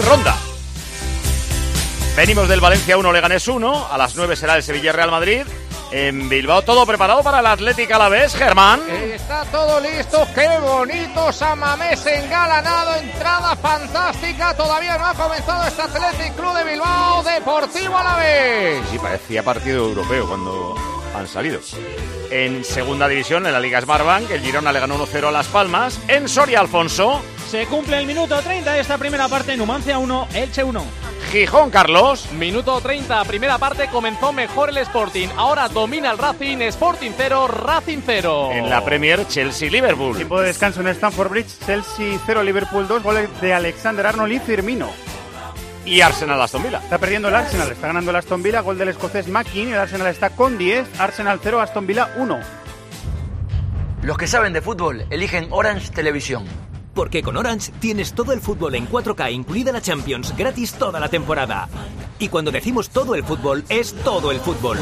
ronda. Venimos del Valencia 1, Leganés 1. A las 9 será el Sevilla-Real Madrid. En Bilbao, todo preparado para el Athletic Alavés, Germán. Está todo listo, qué bonito, San Mamés engalanado, entrada fantástica, todavía no ha comenzado este Athletic Club de Bilbao, Deportivo Alavés. Sí, parecía partido europeo cuando han salido. En segunda división, en la Liga Smartbank, el Girona le ganó 1-0 a Las Palmas. En Soria, Alfonso. Se cumple el minuto 30 de esta primera parte, Numancia 1, Elche 1. Gijón, Carlos. Minuto 30, primera parte, comenzó mejor el Sporting. Ahora domina el Racing, Sporting 0, Racing 0. En la Premier, Chelsea-Liverpool. Tiempo de descanso en Stamford Bridge, Chelsea 0, Liverpool 2, goles de Alexander-Arnold y Firmino. Y Arsenal-Aston Villa. Está perdiendo el Arsenal, está ganando el Aston Villa, gol del escocés McKean, el Arsenal está con 10, Arsenal 0, Aston Villa 1. Los que saben de fútbol eligen Orange Televisión. Porque con Orange tienes todo el fútbol en 4K, incluida la Champions, gratis toda la temporada. Y cuando decimos todo el fútbol, es todo el fútbol.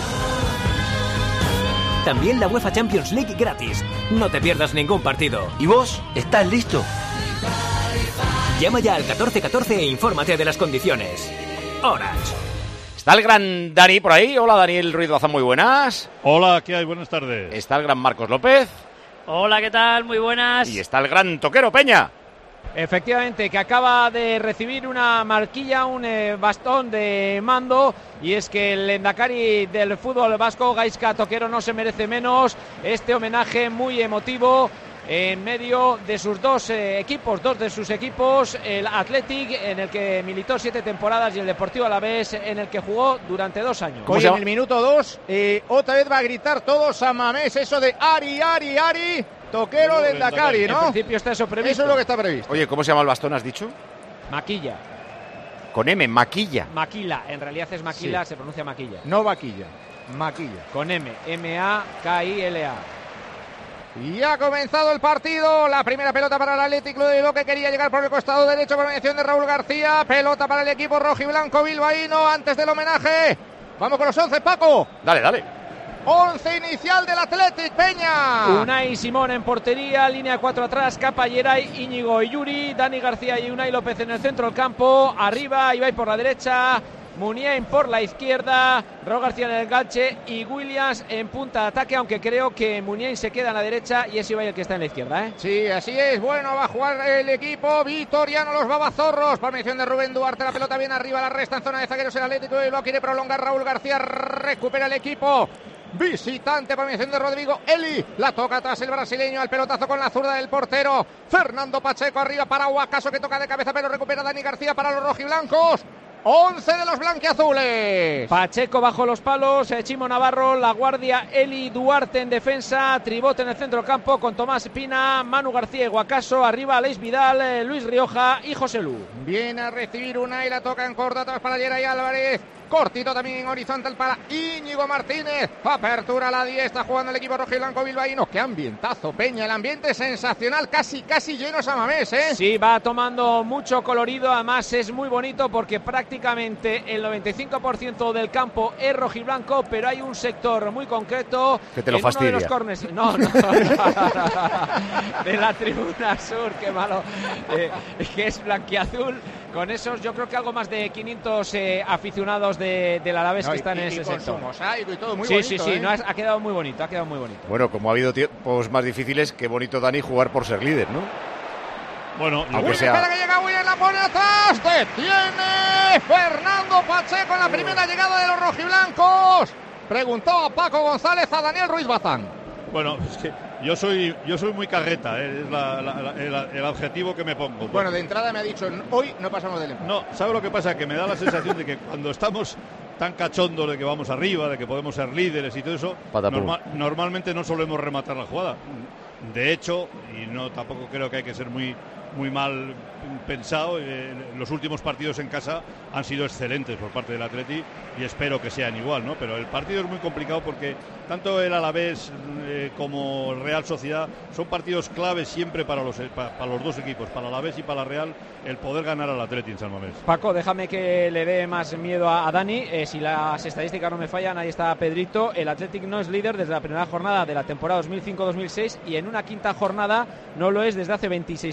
También la UEFA Champions League gratis. No te pierdas ningún partido. ¿Y vos? ¿Estás listo? Llama ya al 1414 e infórmate de las condiciones. Orange. Está el gran Dani por ahí. Hola, Daniel Ruiz Bazán, muy buenas. Hola, ¿qué hay? Buenas tardes. Está el gran Marcos López. Hola, ¿qué tal? Muy buenas. Y está el gran Toquero Peña. Efectivamente, que acaba de recibir una marquilla, un bastón de mando, y es que el lehendakari del fútbol vasco, Gaizka Toquero, no se merece menos este homenaje muy emotivo en medio de sus dos de sus equipos, el Athletic, en el que militó 7 temporadas, y el Deportivo Alavés, en el que jugó durante 2 años. Hoy en el minuto 2, otra vez va a gritar todo San Mamés, eso de Ari, Ari, Ari, Toquero lehendakari, ¿no? En principio está eso previsto. Eso es lo que está previsto. Oye, ¿cómo se llama el bastón, has dicho? Maquilla. Con M, Maquilla. Maquila, en realidad es Maquila, sí. Se pronuncia Maquilla. No vaquilla, Maquilla. Con M, M-A-K-I-L-A. Y ha comenzado el partido, la primera pelota para el Atlético de Bilbao, que quería llegar por el costado derecho por mediación de Raúl García, pelota para el equipo rojiblanco bilbaíno antes del homenaje. Vamos con los 11, Paco. Dale. 11 inicial del Athletic, Peña. Unai Simón en portería, línea 4 atrás, Capa, Yeray, Íñigo y Yuri, Dani García y Unai López en el centro del campo, arriba Ibai por la derecha, Muniain por la izquierda, Raúl García en el enganche y Williams en punta de ataque, aunque creo que Muniain se queda en la derecha y es Ibai el que está en la izquierda, ¿eh? Sí, así es. Bueno, va a jugar el equipo vitoriano, los babazorros, por mención de Rubén Duarte, la pelota bien arriba, la resta en zona de zagueros el Atlético de Bilbao, quiere prolongar Raúl García, recupera el equipo visitante por mención de Rodrigo Eli, la toca tras el brasileño, al pelotazo con la zurda del portero Fernando Pacheco, arriba para Huacaso, que toca de cabeza pero recupera Dani García para los rojiblancos. 11 de los blanquiazules. Pacheco bajo los palos, Chimo Navarro, La Guardia, Eli, Duarte en defensa, Tribote en el centro del campo con Tomás Pina, Manu García y Guacaso, arriba Aleix Vidal, Luis Rioja y José Lu. Viene a recibir una y la toca en corto atrás para Yeray Álvarez. Cortito también en horizontal para Íñigo Martínez. Apertura a la 10, está jugando el equipo rojiblanco bilbaíno. Qué ambientazo, Peña, el ambiente sensacional, casi lleno San Mamés, ¿eh? Sí, va tomando mucho colorido, además es muy bonito porque prácticamente el 95% del campo es rojiblanco, pero hay un sector muy concreto que te lo fastidia. Uno de los corners, no, de la tribuna sur, qué malo, que es blanquiazul. Con esos, yo creo que algo más de 500 aficionados del Alavés que están en ese sector. Y todo muy bonito, sí, no, ha quedado muy bonito, Bueno, como ha habido tiempos más difíciles, qué bonito, Dani, jugar por ser líder, ¿no? Bueno, aunque sea... espera que llega William, la pone atrás, detiene Fernando Pacheco en la primera llegada de los rojiblancos. Preguntó a Paco González a Daniel Ruiz Bazán. Bueno, es que yo soy muy carreta, es el adjetivo que me pongo. Bueno, de entrada me ha dicho, hoy no pasamos del empate. No, ¿sabe lo que pasa? Que me da la sensación de que cuando estamos tan cachondos de que vamos arriba, de que podemos ser líderes y todo eso, normalmente no solemos rematar la jugada. De hecho, y no tampoco creo que hay que ser muy mal pensado, los últimos partidos en casa han sido excelentes por parte del Atleti y espero que sean igual, ¿no? Pero el partido es muy complicado porque tanto el Alavés como el Real Sociedad son partidos claves siempre para los dos equipos, para el Alavés y para la Real, el poder ganar al Atleti en San Mamés. Paco, déjame que le dé más miedo a Dani, si las estadísticas no me fallan, ahí está Pedrito, el Athletic no es líder desde la primera jornada de la temporada 2005-2006 y en una quinta jornada no lo es desde hace 26 años, desde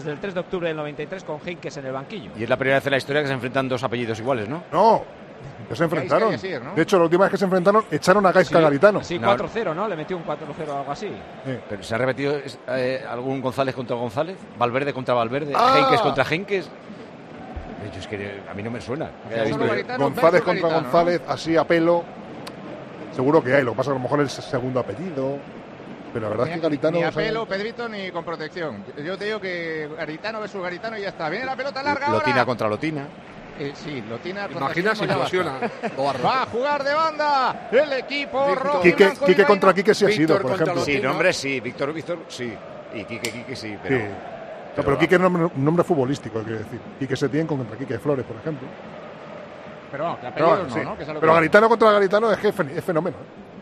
desde el 3 de octubre del 93 con Heynckes en el banquillo. Y es la primera vez en la historia que se enfrentan dos apellidos iguales, ¿no? No, que se enfrentaron. De hecho, la última vez que se enfrentaron echaron a Gaizka Garitano. Sí, 4-0, ¿no? Le metió un 4-0 o algo así. Pero ¿se ha repetido algún González contra González? ¿Valverde contra Valverde? ¿Heynckes contra Heynckes? Es que a mí no me suena. González contra González, así a pelo. Seguro que hay, lo que pasa es que a lo mejor es el segundo apellido. Pero la verdad es que Garitano... Ni a pelo, Pedrito, ni con protección. Yo te digo que Garitano versus Garitano y ya está. Viene la pelota larga ahora. Lotina contra Lotina. Sí, Lotina contra... Imagina si implosiona. Va a jugar de banda el equipo rojo. Quique contra Quique sí ha sido, por ejemplo. Sí, nombre sí. Víctor sí. Y Quique sí, pero... Sí. Pero Quique es un nombre futbolístico, quiero decir. Quique Setién contra Quique Flores, por ejemplo. Pero no, que apellidos no, ¿no? Que pero Garitano contra Garitano es fenómeno.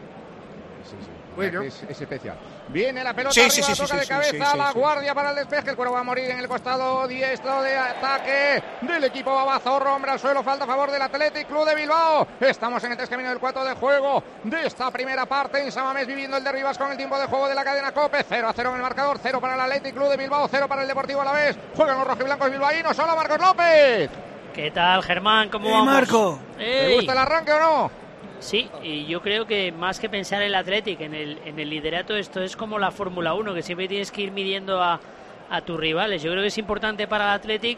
Bueno. Es especial. Viene la pelota arriba, toca de cabeza, la guardia para el despeje, el cuero va a morir en el costado diestro de ataque del equipo Babazorro, hombre al suelo, falta a favor del Athletic Club de Bilbao. Estamos en el 3 camino del 4 de juego de esta primera parte en Samamés, viviendo el de Rivas con el tiempo de juego de la cadena COPE. 0-0 en el marcador, 0 para el Athletic Club de Bilbao, 0 para el Deportivo Alavés. Juegan los rojiblancos bilbaínos, solo Marcos López. ¿Qué tal, Germán? ¿Cómo vamos? Marco. ¿Te gusta el arranque o no? Sí, y yo creo que más que pensar en el Athletic, en el liderato, esto es como la Fórmula 1, que siempre tienes que ir midiendo a tus rivales. Yo creo que es importante para el Athletic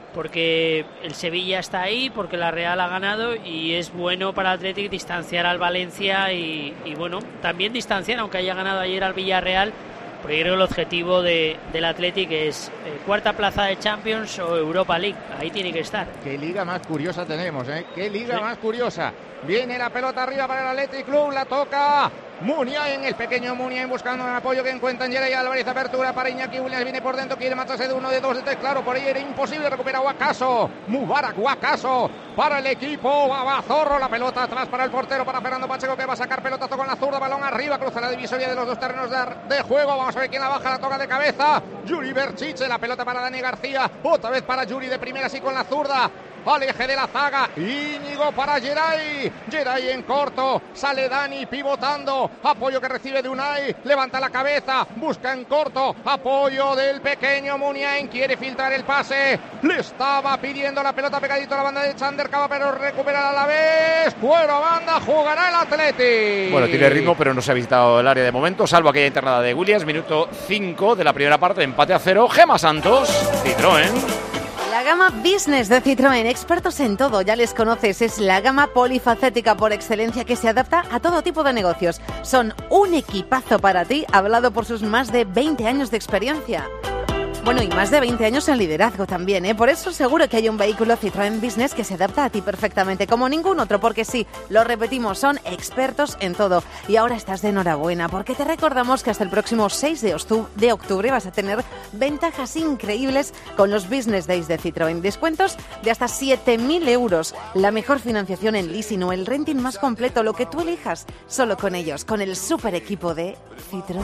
porque el Sevilla está ahí, porque la Real ha ganado y es bueno para el Athletic distanciar al Valencia y bueno, también distanciar, aunque haya ganado ayer al Villarreal, porque yo creo que el objetivo del Athletic es cuarta plaza de Champions o Europa League. Ahí tiene que estar. Qué liga más curiosa tenemos, ¿eh? Qué liga más curiosa. Viene la pelota arriba para el Athletic Club, la toca Muniain, el pequeño Muniain buscando un apoyo que encuentra en Yeray Álvarez, apertura para Iñaki Williams, viene por dentro, quiere matarse de 1, de 2, de 3, claro, por ahí era imposible, recupera Guacaso, Mubarak Guacaso para el equipo Babazorro, la pelota atrás para el portero, para Fernando Pacheco, que va a sacar pelotazo con la zurda, balón arriba, cruza la divisoria de los dos terrenos de juego, vamos a ver quién la baja, la toca de cabeza, Yuri Berchiche, la pelota para Dani García, otra vez para Yuri de primera, así con la zurda, al eje de la zaga, Íñigo para Yeray en corto, sale Dani pivotando, apoyo que recibe de Unai, levanta la cabeza, busca en corto, apoyo del pequeño Muniain, quiere filtrar el pase, le estaba pidiendo la pelota pegadito a la banda de Chander Cava, pero recupera a la vez, cuero a banda, jugará el Athletic. Bueno, tiene ritmo, pero no se ha visitado el área de momento, salvo aquella internada de Williams, minuto 5 de la primera parte, empate a 0, Gemma Santos, Citroën. La gama Business de Citroën, expertos en todo, ya les conoces, es la gama polifacética por excelencia que se adapta a todo tipo de negocios. Son un equipazo para ti, hablado por sus más de 20 años de experiencia. Bueno, y más de 20 años en liderazgo también, ¿eh? Por eso seguro que hay un vehículo Citroën Business que se adapta a ti perfectamente, como ningún otro, porque sí, lo repetimos, son expertos en todo. Y ahora estás de enhorabuena, porque te recordamos que hasta el próximo 6 de octubre vas a tener ventajas increíbles con los Business Days de Citroën. Descuentos de hasta 7.000 euros, la mejor financiación en leasing o el renting más completo, lo que tú elijas, solo con ellos, con el super equipo de Citroën.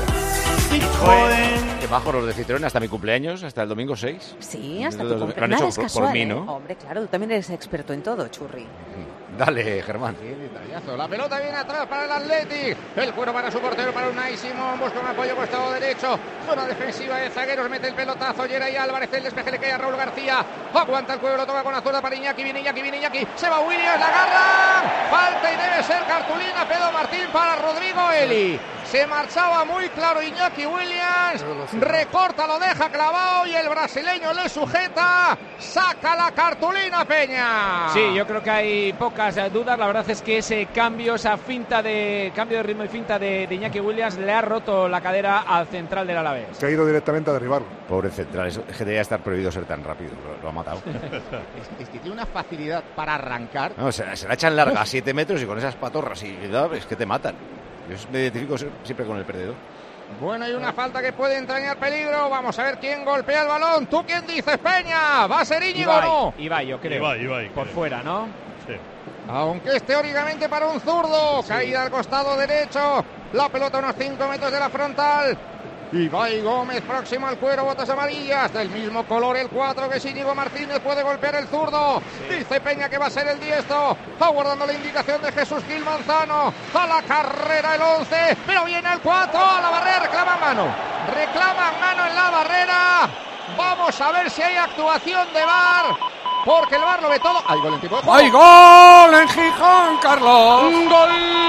Qué bajo los de Citroën, hasta mi cumpleaños, hasta el domingo 6. Sí, hasta tu cumpleaños. Nada es casual, por mí, ¿no? Hombre, claro, tú también eres experto en todo, churri. Dale, Germán. La pelota viene atrás para el Athletic. El cuero para su portero, para Unai Simón. Busca un apoyo costado derecho. Zona defensiva de zagueros. Mete el pelotazo. Yeray Álvarez. El despeje le cae a Raúl García. Aguanta el cuero. Lo toca con la zurda para Iñaki. Viene Iñaki. Se va Williams. La agarra. Falta y debe ser cartulina. Pedro Martín para Rodrigo Eli. Se marchaba muy claro Iñaki Williams. Recorta, lo deja clavado. Y el brasileño le sujeta. Saca la cartulina Peña. Sí, yo creo que hay pocas dudas. La verdad es que ese cambio, cambio de ritmo y finta de Iñaki Williams le ha roto la cadera al central del Alavés. Se ha ido directamente a derribarlo. Pobre central, es que debería estar prohibido ser tan rápido. Lo ha matado. Es que tiene una facilidad para arrancar. No, se la echan larga a 7 metros y con esas patorras y es que te matan. Yo me identifico siempre con el perdedor. Bueno, hay una falta que puede entrañar peligro. Vamos a ver quién golpea el balón. ¿Tú quién dices, Peña? ¿Va a ser Íñigo o no? Ibai, yo creo. Ibai, por fuera, ¿no? Sí. Aunque es teóricamente para un zurdo. Sí. Caída al costado derecho. La pelota a unos 5 metros de la frontal. Ibai Gómez próximo al cuero, botas amarillas del mismo color el 4 que es Íñigo Martínez, puede golpear el zurdo, sí. Dice Peña que va a ser el diestro, aguardando la indicación de Jesús Gil Manzano, a la carrera el 11, pero viene el 4, a la barrera, reclaman mano en la barrera, Vamos a ver si hay actuación de VAR, porque el VAR lo ve todo. Hay gol en tiempo de juego. ¡Hay gol en Gijón, Carlos! ¡Un gol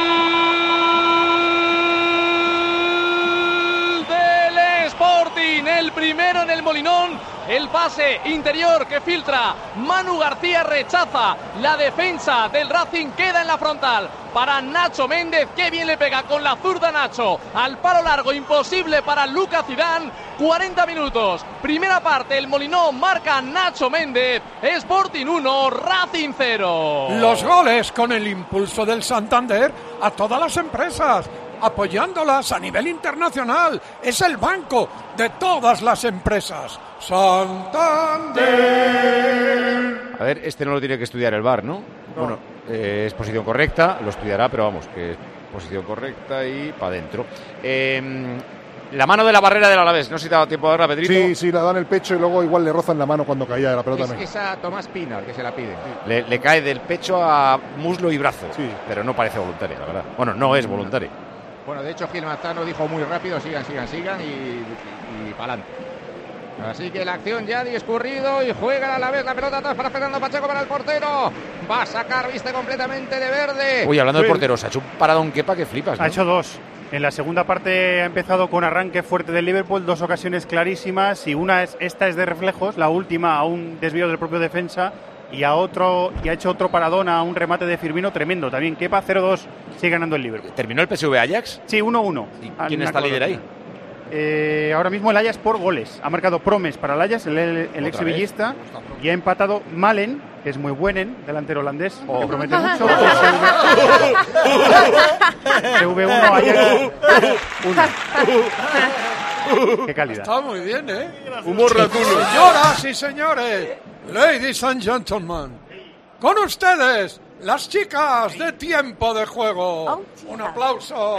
del Sporting! El primero en el Molinón. El pase interior que filtra Manu García, rechaza la defensa del Racing, queda en la frontal para Nacho Méndez. Qué bien le pega con la zurda Nacho al palo largo, imposible para Lucas Zidane. 40 minutos, primera parte, el Molinón marca Nacho Méndez. Sporting 1, Racing 0. Los goles con el impulso del Santander a todas las empresas, apoyándolas a nivel internacional. Es el banco de todas las empresas. Santander. A ver, este no lo tiene que estudiar el VAR, ¿no? Bueno, es posición correcta, lo estudiará, pero vamos, que es posición correcta y para adentro. La mano de la barrera del Alavés, no sé si te ha dado tiempo de verla, Pedrito. Sí, la da en el pecho y luego igual le rozan la mano cuando caía de la pelota. Es a Tomás Pina el que se la pide. Le cae del pecho a muslo y brazo, pero no parece voluntaria, la verdad. Bueno, no es voluntaria. Bueno, de hecho, Gil Manzano dijo muy rápido, sigan y para adelante. Así que la acción ya ha discurrido y juega a la vez la pelota atrás para Fernando Pacheco, para el portero. Va a sacar, viste completamente de verde. Uy, hablando del portero, se ha hecho un paradón Kepa que flipas, ¿no? Ha hecho dos. En la segunda parte ha empezado con arranque fuerte del Liverpool, dos ocasiones clarísimas, y esta es de reflejos, la última a un desvío del propio defensa y ha hecho otro paradón a un remate de Firmino tremendo. También Kepa 0-2, sigue ganando el Liverpool. ¿Terminó el PSV Ajax? Sí, 1-1. ¿Y quién está líder ahí? Ahora mismo el Ajax por goles. Ha marcado Promes para el Ajax, el ex sevillista, y ha empatado Malen, que es muy buen delantero holandés, que promete mucho. CV1, Ajax 1. Qué calidad. Está muy bien, ¿eh? Humor ratuno. Señoras y señores, ladies and gentlemen, con ustedes, las chicas de Tiempo de Juego. Un aplauso.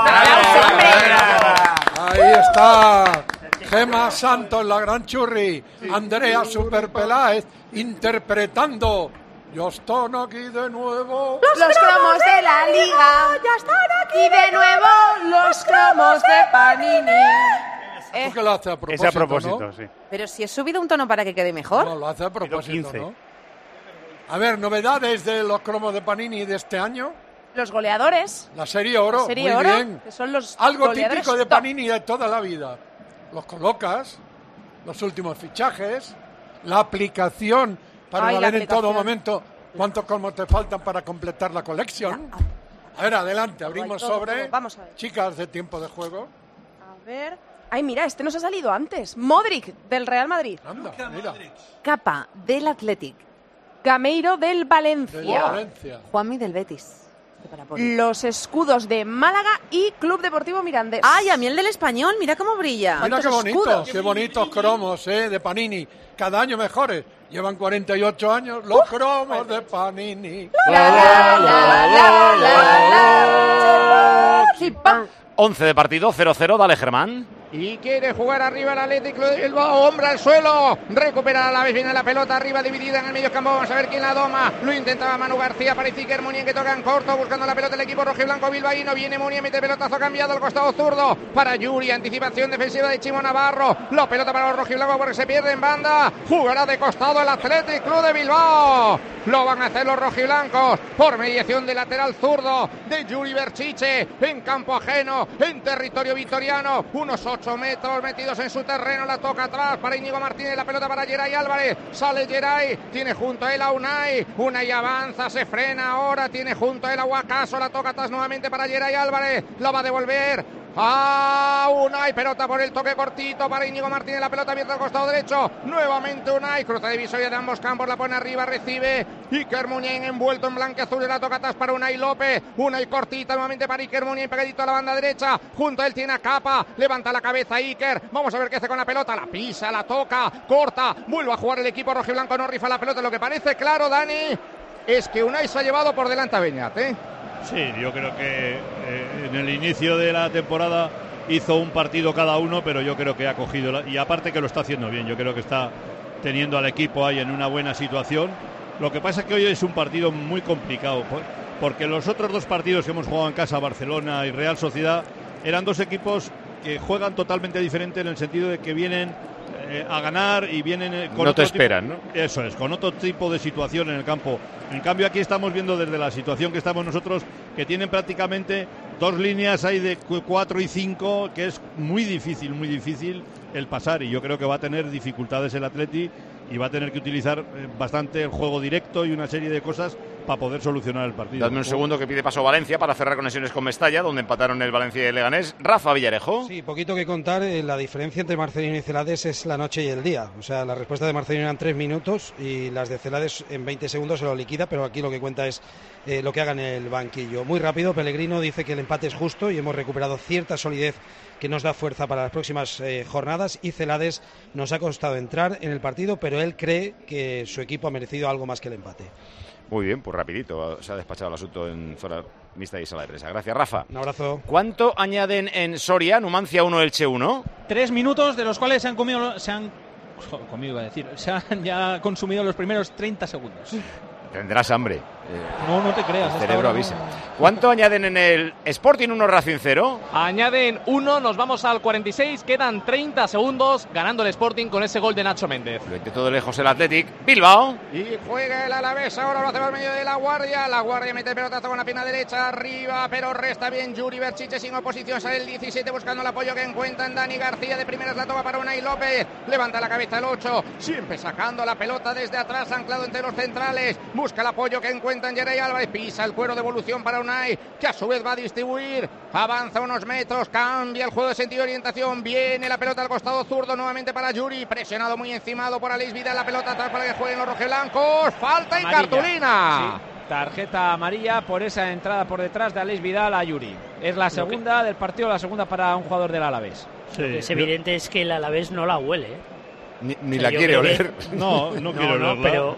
Ahí está Gemma Santos, la gran churri. Andrea Superpeláez interpretando. Yo estoy aquí de nuevo. Los cromos de la liga ya están aquí. Y de nuevo los cromos de Panini. ¿Qué lo hace a propósito? Es a propósito, ¿no? Sí. Pero si he subido un tono para que quede mejor. No, lo hace a propósito, ¿no? A ver, novedades de los cromos de Panini de este año. Los goleadores. La serie Oro, muy bien. Que son los algo típico de Panini de toda la vida. Los colocas, los últimos fichajes, la aplicación para ver en todo momento cuántos cromos te faltan para completar la colección. A ver, adelante, abrimos sobre Vamos a ver. Chicas de Tiempo de Juego. A ver. Ay, mira, este nos ha salido antes. Modric, del Real Madrid. Anda, mira. Capa, del Athletic. Gameiro, del Valencia. Juanmi, del Betis. Los escudos de Málaga y Club Deportivo Mirandés. ¡Ay, a mí el del Español! Mira cómo brilla. Mira qué bonitos cromos de Panini. Cada año mejores. Llevan 48 años los cromos de Panini. 11 de partido, 0-0, dale Germán. Y quiere jugar arriba el Atlético de Bilbao, hombre al suelo, recupera a la vez, viene la pelota arriba dividida en el medio campo, vamos a ver quién la doma, lo intentaba Manu García, parece Iker Muniain que toca en corto, buscando la pelota el equipo rojiblanco bilbaíno, viene Muniain, mete pelotazo cambiado al costado zurdo, para Yuri, anticipación defensiva de Chimo Navarro, la pelota para los rojiblancos porque se pierde en banda, jugará de costado el Athletic Club de Bilbao, lo van a hacer los rojiblancos, por mediación del lateral zurdo de Yuri Berchiche, en campo ajeno, en territorio vitoriano, unos 8 metros metidos en su terreno, la toca atrás para Íñigo Martínez, la pelota para Geray Álvarez, sale Geray, tiene junto a él a Unai avanza, se frena ahora, tiene junto a él a Guacaso, la toca atrás nuevamente para Geray Álvarez, la va a devolver a Unai, pelota por el toque cortito para Íñigo Martínez, la pelota abierta al costado derecho, nuevamente Unai, cruza divisoria de ambos campos, la pone arriba, recibe Iker Muniain envuelto en blanqueazul, la toca atrás para Unai López, Unai cortita nuevamente para Iker Muniain, pegadito a la banda derecha, junto a él tiene a Capa, levanta la cabeza Iker, vamos a ver qué hace con la pelota, la pisa, la toca, corta, vuelve a jugar el equipo rojiblanco, no rifa la pelota, lo que parece claro, Dani, es que Unai se ha llevado por delante a Beñat, Sí, yo creo que en el inicio de la temporada hizo un partido cada uno, pero yo creo que ha cogido, y aparte que lo está haciendo bien, yo creo que está teniendo al equipo ahí en una buena situación. Lo que pasa es que hoy es un partido muy complicado, porque los otros dos partidos que hemos jugado en casa, Barcelona y Real Sociedad, eran dos equipos que juegan totalmente diferente en el sentido de que vienen a ganar y vienen con no te esperan, ¿no? Eso es, con otro tipo de situación en el campo. En cambio aquí estamos viendo desde la situación que estamos nosotros, que tienen prácticamente 2 líneas ahí de 4 y 5, que es muy difícil el pasar, y yo creo que va a tener dificultades el Atleti y va a tener que utilizar bastante el juego directo y una serie de cosas para poder solucionar el partido. Dadme un segundo, que pide paso Valencia para cerrar conexiones con Mestalla, donde empataron el Valencia y el Leganés. Rafa Villarejo. Sí, poquito que contar. La diferencia entre Marcelino y Celades es la noche y el día. O sea, la respuesta de Marcelino eran 3 minutos y las de Celades en 20 segundos se lo liquida, pero aquí lo que cuenta es lo que haga en el banquillo. Muy rápido, Pellegrino dice que el empate es justo y hemos recuperado cierta solidez que nos da fuerza para las próximas jornadas, y Celades nos ha costado entrar en el partido, pero él cree que su equipo ha merecido algo más que el empate. Muy bien, pues rapidito se ha despachado el asunto en zona mixta y sala de prensa. Gracias, Rafa. Un abrazo. ¿Cuánto añaden en Soria? Numancia 1, Elche 1. 3 minutos, de los cuales se han ya consumido los primeros 30 segundos. Tendrás hambre. No te creas. El cerebro avisa. ¿Cuánto añaden en el Sporting 1, Racing 0? Añaden 1, nos vamos al 46, quedan 30 segundos, ganando el Sporting con ese gol de Nacho Méndez. Lo intentó de lejos el Athletic. Bilbao. Y juega el Alavés, ahora lo hace por medio de La Guardia. La Guardia mete el pelotazo con la pierna derecha arriba, pero resta bien Yuri Berchiche sin oposición. Sale el 17 buscando el apoyo que encuentra en Dani García. De primeras la toma para Unai López. Levanta la cabeza el 8, siempre sacando la pelota desde atrás, anclado entre los centrales. Busca el apoyo que encuentra en Yerey Álvarez. Pisa el cuero de evolución para Unai, que a su vez va a distribuir. Avanza unos metros, cambia el juego de sentido de orientación. Viene la pelota al costado zurdo nuevamente para Yuri. Presionado muy encimado por Aleix Vidal. La pelota atrás para que jueguen los rojiblancos. Falta y cartulina. Sí. Tarjeta amarilla por esa entrada por detrás de Aleix Vidal a Yuri. Es la segunda del partido, la segunda para un jugador del Alavés. Sí, lo que es evidente es que el Alavés no la huele. Ni la quiere oler. No quiere olerla.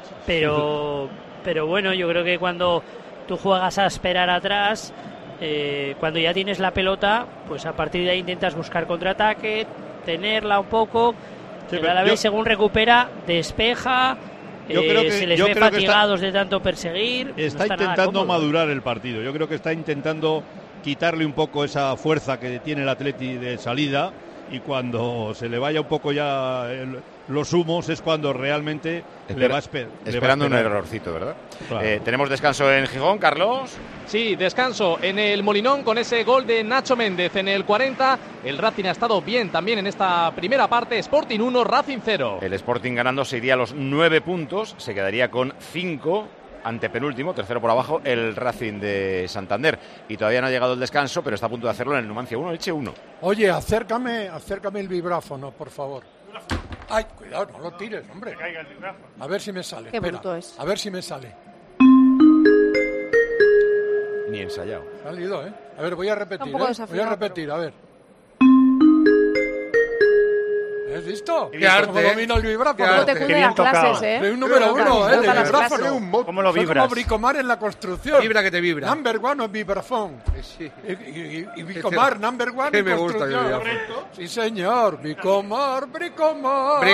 Pero bueno, yo creo que cuando tú juegas a esperar atrás, cuando ya tienes la pelota, pues a partir de ahí intentas buscar contraataque, tenerla un poco. Sí, el Alavés, según recupera, despeja. Se les ve fatigados de tanto perseguir. Está intentando madurar el partido. Yo creo que está intentando quitarle un poco esa fuerza que tiene el Atleti de salida, y cuando se le vaya un poco ya los humos es cuando realmente le va a esperando un errorcito, ¿verdad? Claro. Tenemos descanso en Gijón, Carlos. Sí, descanso en el Molinón con ese gol de Nacho Méndez en el 40. El Racing ha estado bien también en esta primera parte. Sporting 1, Racing 0. El Sporting ganando se iría a los 9 puntos, se quedaría con 5 antepenúltimo, tercero por abajo, el Racing de Santander. Y todavía no ha llegado el descanso, pero está a punto de hacerlo en el Numancia 1, Elche 1. Oye, acércame el vibráfono, por favor. Ay, cuidado, no lo tires, hombre. A ver si me sale. Qué bruto es. A ver si me sale. Ni ensayado. Ha salido, ¿eh? A ver, voy a repetir, a ver. ¿Has visto? Qué arte, ¿Cómo domino el vibráfono? ¿Cómo te cuide las clases, Soy un número 1, el vibráfono. ¿Cómo lo vibras? Soy como Bricomar en la construcción. Vibra que te vibra. Number 1 en vibrafón. Sí. Y Bricomar, number 1 en me gusta construcción. Sí, señor. Bricomar. Bricomar.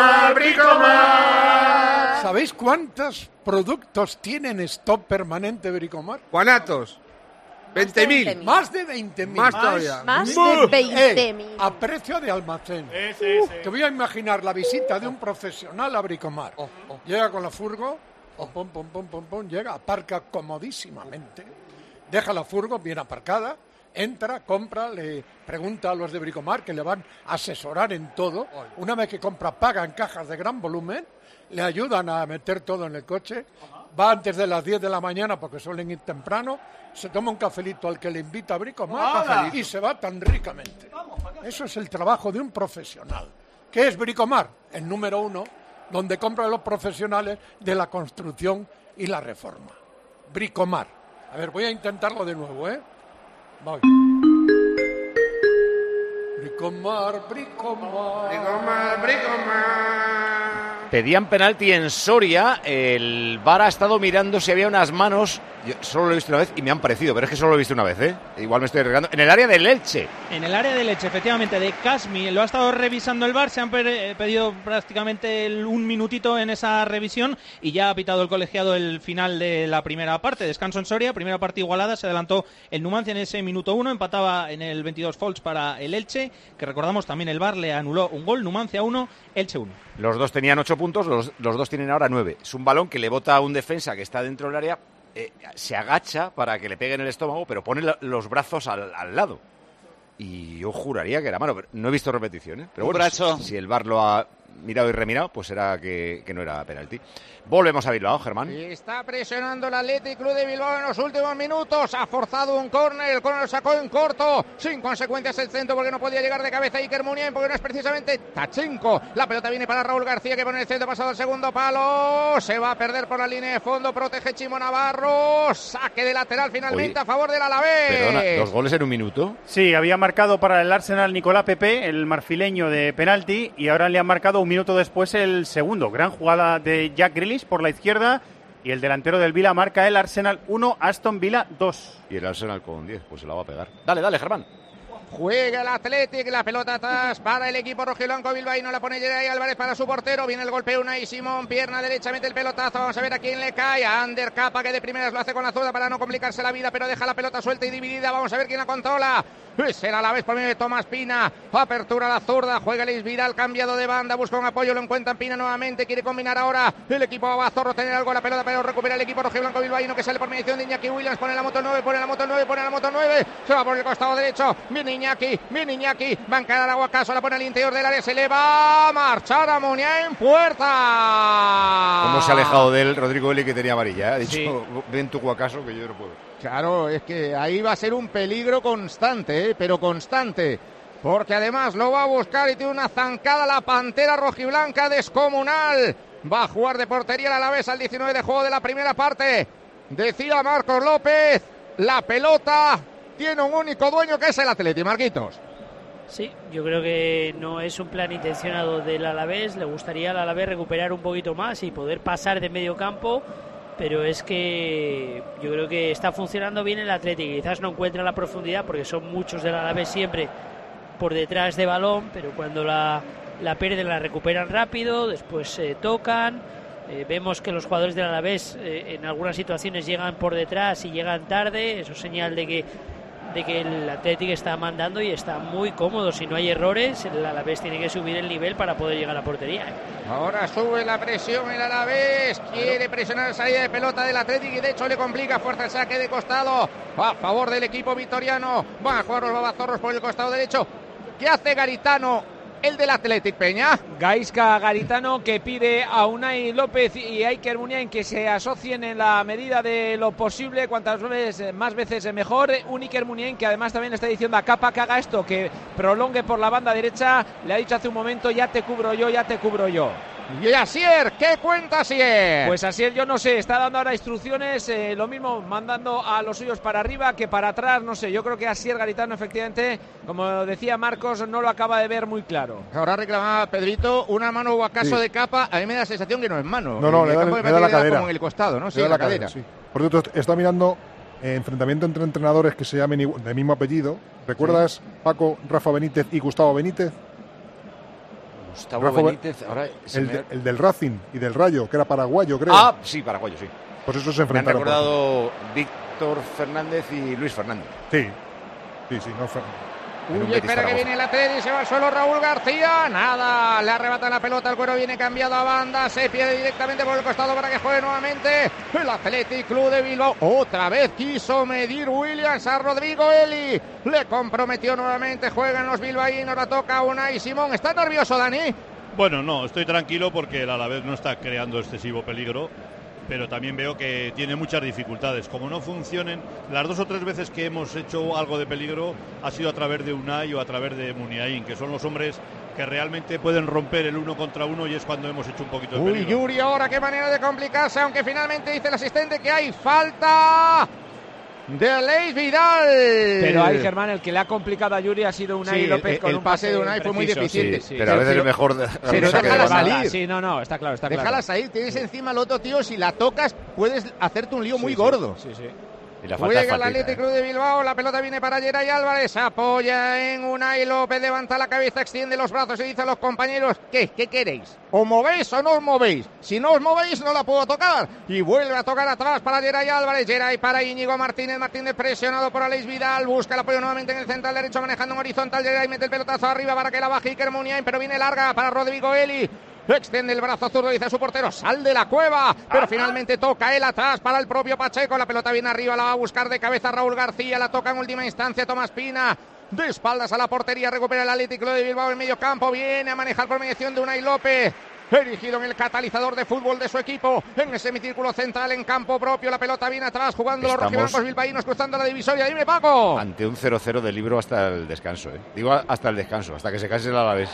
¿Sabéis cuántos productos tienen stock permanente Bricomar? Juanatos. 20.000. Más de 20.000. Más todavía. Más de 20.000. A precio de almacén. Te voy a imaginar la visita de un profesional a Bricomar. Llega con la furgo, llega, aparca comodísimamente, deja la furgo bien aparcada, entra, compra, le pregunta a los de Bricomar que le van a asesorar en todo. Una vez que compra, paga en cajas de gran volumen, le ayudan a meter todo en el coche. Va antes de las 10 de la mañana porque suelen ir temprano, se toma un cafelito al que le invita a Bricomar y se va tan ricamente. Eso es el trabajo de un profesional. ¿Qué es Bricomar? El número 1, donde compran los profesionales de la construcción y la reforma. Bricomar. A ver, voy a intentarlo de nuevo, ¿eh? Voy. Bricomar. Pedían penalti en Soria, el VAR ha estado mirando si había unas manos, yo solo lo he visto una vez y me han parecido, pero es que solo lo he visto una vez, ¿eh? Igual me estoy arriesgando. En el área del Elche. En el área del Elche, efectivamente, de Kasmi, lo ha estado revisando el VAR, se han pedido prácticamente un minutito en esa revisión y ya ha pitado el colegiado el final de la primera parte. Descanso en Soria, primera parte igualada, se adelantó el Numancia en ese minuto 1, empataba en el 22 Folch para el Elche, que recordamos también el VAR le anuló un gol, Numancia 1, Elche 1. Los dos tenían 8 puntos, los dos tienen ahora 9. Es un balón que le bota a un defensa que está dentro del área, se agacha para que le pegue en el estómago, pero pone los brazos al lado. Y yo juraría que era mano, pero no he visto repeticiones. Pero bueno, si el VAR lo ha mirado y remirado, pues será que no era penalti. Volvemos a Bilbao, Germán. Está presionando el Athletic Club de Bilbao en los últimos minutos. Ha forzado un córner, el córner lo sacó en corto. Sin consecuencias el centro porque no podía llegar de cabeza Iker Muniain, porque no es precisamente Tachenko. La pelota viene para Raúl García, que pone el centro pasado al segundo palo. Se va a perder por la línea de fondo, protege Chimo Navarro. Saque de lateral finalmente a favor del Alavés. Perdona, ¿2 goles en un minuto? Sí, había marcado para el Arsenal Nicolás Pepe, el marfileño, de penalti, y ahora le han marcado un minuto después el segundo. Gran jugada de Jack Grealish por la izquierda, y el delantero del Vila marca el Arsenal 1, Aston Villa 2. Y el Arsenal con 10, pues se la va a pegar. Dale, Germán. Juega el Athletic, la pelota atrás para el equipo rojiblanco bilbaíno, la pone Geray Álvarez para su portero, viene el golpe Unai Simón, pierna derecha, mete el pelotazo, vamos a ver a quién le cae, a Ander Capa, que de primeras lo hace con la zurda para no complicarse la vida, pero deja la pelota suelta y dividida, vamos a ver quién la controla. Es el Alavés por medio de Tomás Pina, apertura a la zurda, juega Luis Vidal, cambiado de banda, busca un apoyo, lo encuentra Pina nuevamente, quiere combinar ahora el equipo Abazorro, tener algo la pelota, pero recupera el equipo rojiblanco bilbaíno, que sale por mediación de Iñaki Williams, pone la moto 9, se va por el costado derecho, viene Iñaki, va a encarar a Guacaso, la pone al interior del área, se le va a marchar a Muniain en puerta. ¿Cómo se ha alejado de él Rodrigo Eli, que tenía amarilla? Ha dicho, ven tu Guacaso, que yo no puedo. Claro, es que ahí va a ser un peligro constante, pero constante. Porque además lo va a buscar y tiene una zancada la Pantera rojiblanca descomunal. Va a jugar de portería el Alavés al 19 de juego de la primera parte. Decía Marcos López, la pelota tiene un único dueño, que es el Atleti, Marquitos. Sí, yo creo que no es un plan intencionado del Alavés. Le gustaría al Alavés recuperar un poquito más y poder pasar de medio campo, pero es que yo creo que está funcionando bien el Athletic. Quizás no encuentra la profundidad porque son muchos del Alavés siempre por detrás de balón, pero cuando la pierden la recuperan rápido, después tocan. Vemos que los jugadores del Alavés en algunas situaciones llegan por detrás y llegan tarde. Eso es señal de que el Athletic está mandando y está muy cómodo. Si no hay errores, el Alavés tiene que subir el nivel para poder llegar a la portería. Ahora sube la presión el Alavés, quiere presionar la salida de pelota del Athletic y de hecho le complica, fuerza el saque de costado a favor del equipo vitoriano. Van a jugar los babazorros por el costado derecho. ¿Qué hace Garitano, el del Athletic, Peña? Gaisca Garitano, que pide a Unai López y a Iker Muniain que se asocien en la medida de lo posible, cuantas veces, más veces mejor. Un Iker Muniain que además también está diciendo a Capa que haga esto, que prolongue por la banda derecha. Le ha dicho hace un momento, ya te cubro yo. Y Asier, ¿qué cuenta Asier? Pues Asier, yo no sé, está dando ahora instrucciones, lo mismo mandando a los suyos para arriba que para atrás, no sé. Yo creo que Asier Garitano, efectivamente, como decía Marcos, no lo acaba de ver muy claro. Ahora reclamaba Pedrito una mano o acaso de Capa. A mí me da la sensación que no es mano. No, le da la cadera. Como en el costado, ¿no? Sí, la cadera. Sí. Por cierto, está mirando enfrentamiento entre entrenadores que se llamen de mismo apellido. ¿Recuerdas, Paco, Rafa Benítez y Gustavo Benítez? Gustavo Benítez, ahora el del Racing y del Rayo, que era paraguayo, creo. Ah, sí, paraguayo, sí. Pues eso se enfrentaron. Me han recordado Víctor Fernández y Luis Fernández. Sí, Uy, espera que viene el Athletic, se va al suelo Raúl García, nada, le arrebatan la pelota, el cuero viene cambiado a banda, se pierde directamente por el costado para que juegue nuevamente el Athletic Club de Bilbao. Otra vez quiso medir Williams a Rodrigo Eli, le comprometió nuevamente, juegan los bilbaínos, la toca Unai Simón. ¿Está nervioso, Dani? Bueno, no, estoy tranquilo porque el Alavés no está creando excesivo peligro, pero también veo que tiene muchas dificultades. Como no funcionen, las 2 o 3 veces que hemos hecho algo de peligro ha sido a través de Unai o a través de Muniain, que son los hombres que realmente pueden romper el 1 contra 1 y es cuando hemos hecho un poquito de peligro. Yuri, ahora qué manera de complicarse, aunque finalmente dice el asistente que hay falta de Leis Vidal. Pero ahí, Germán, el que le ha complicado a Yuri ha sido Unai López con el un pase de Unai fue muy deficiente. Sí, pero a veces es mejor pero déjala salir. Sí, no, está claro. Déjala salir, tienes encima al otro tío, si la tocas puedes hacerte un lío muy gordo. Sí. Y la juega el Athletic Club de Bilbao, la pelota viene para Geray Álvarez, apoya en Unai López, levanta la cabeza, extiende los brazos y dice a los compañeros, ¿qué queréis? ¿O movéis o no os movéis? Si no os movéis no la puedo tocar. Y vuelve a tocar atrás para Geray Álvarez, Geray para Íñigo Martínez presionado por Aleix Vidal, busca el apoyo nuevamente en el central derecho, manejando en horizontal, Geray mete el pelotazo arriba para que la baje Iker Muniain, pero viene larga para Rodrigo Eli. Extiende el brazo zurdo, dice a su portero, sal de la cueva, pero finalmente toca él atrás para el propio Pacheco, la pelota viene arriba, la va a buscar de cabeza Raúl García, la toca en última instancia Tomás Pina, de espaldas a la portería, recupera el Atlético de Bilbao en medio campo, viene a manejar por mediación de Unai López, erigido en el catalizador de fútbol de su equipo, en ese semicírculo central en campo propio, la pelota viene atrás, jugando los rojiblancos bilbaínos, cruzando la divisoria, dime Paco. Ante un 0-0 de libro hasta el descanso, digo hasta el descanso, hasta que se canse el Alavés.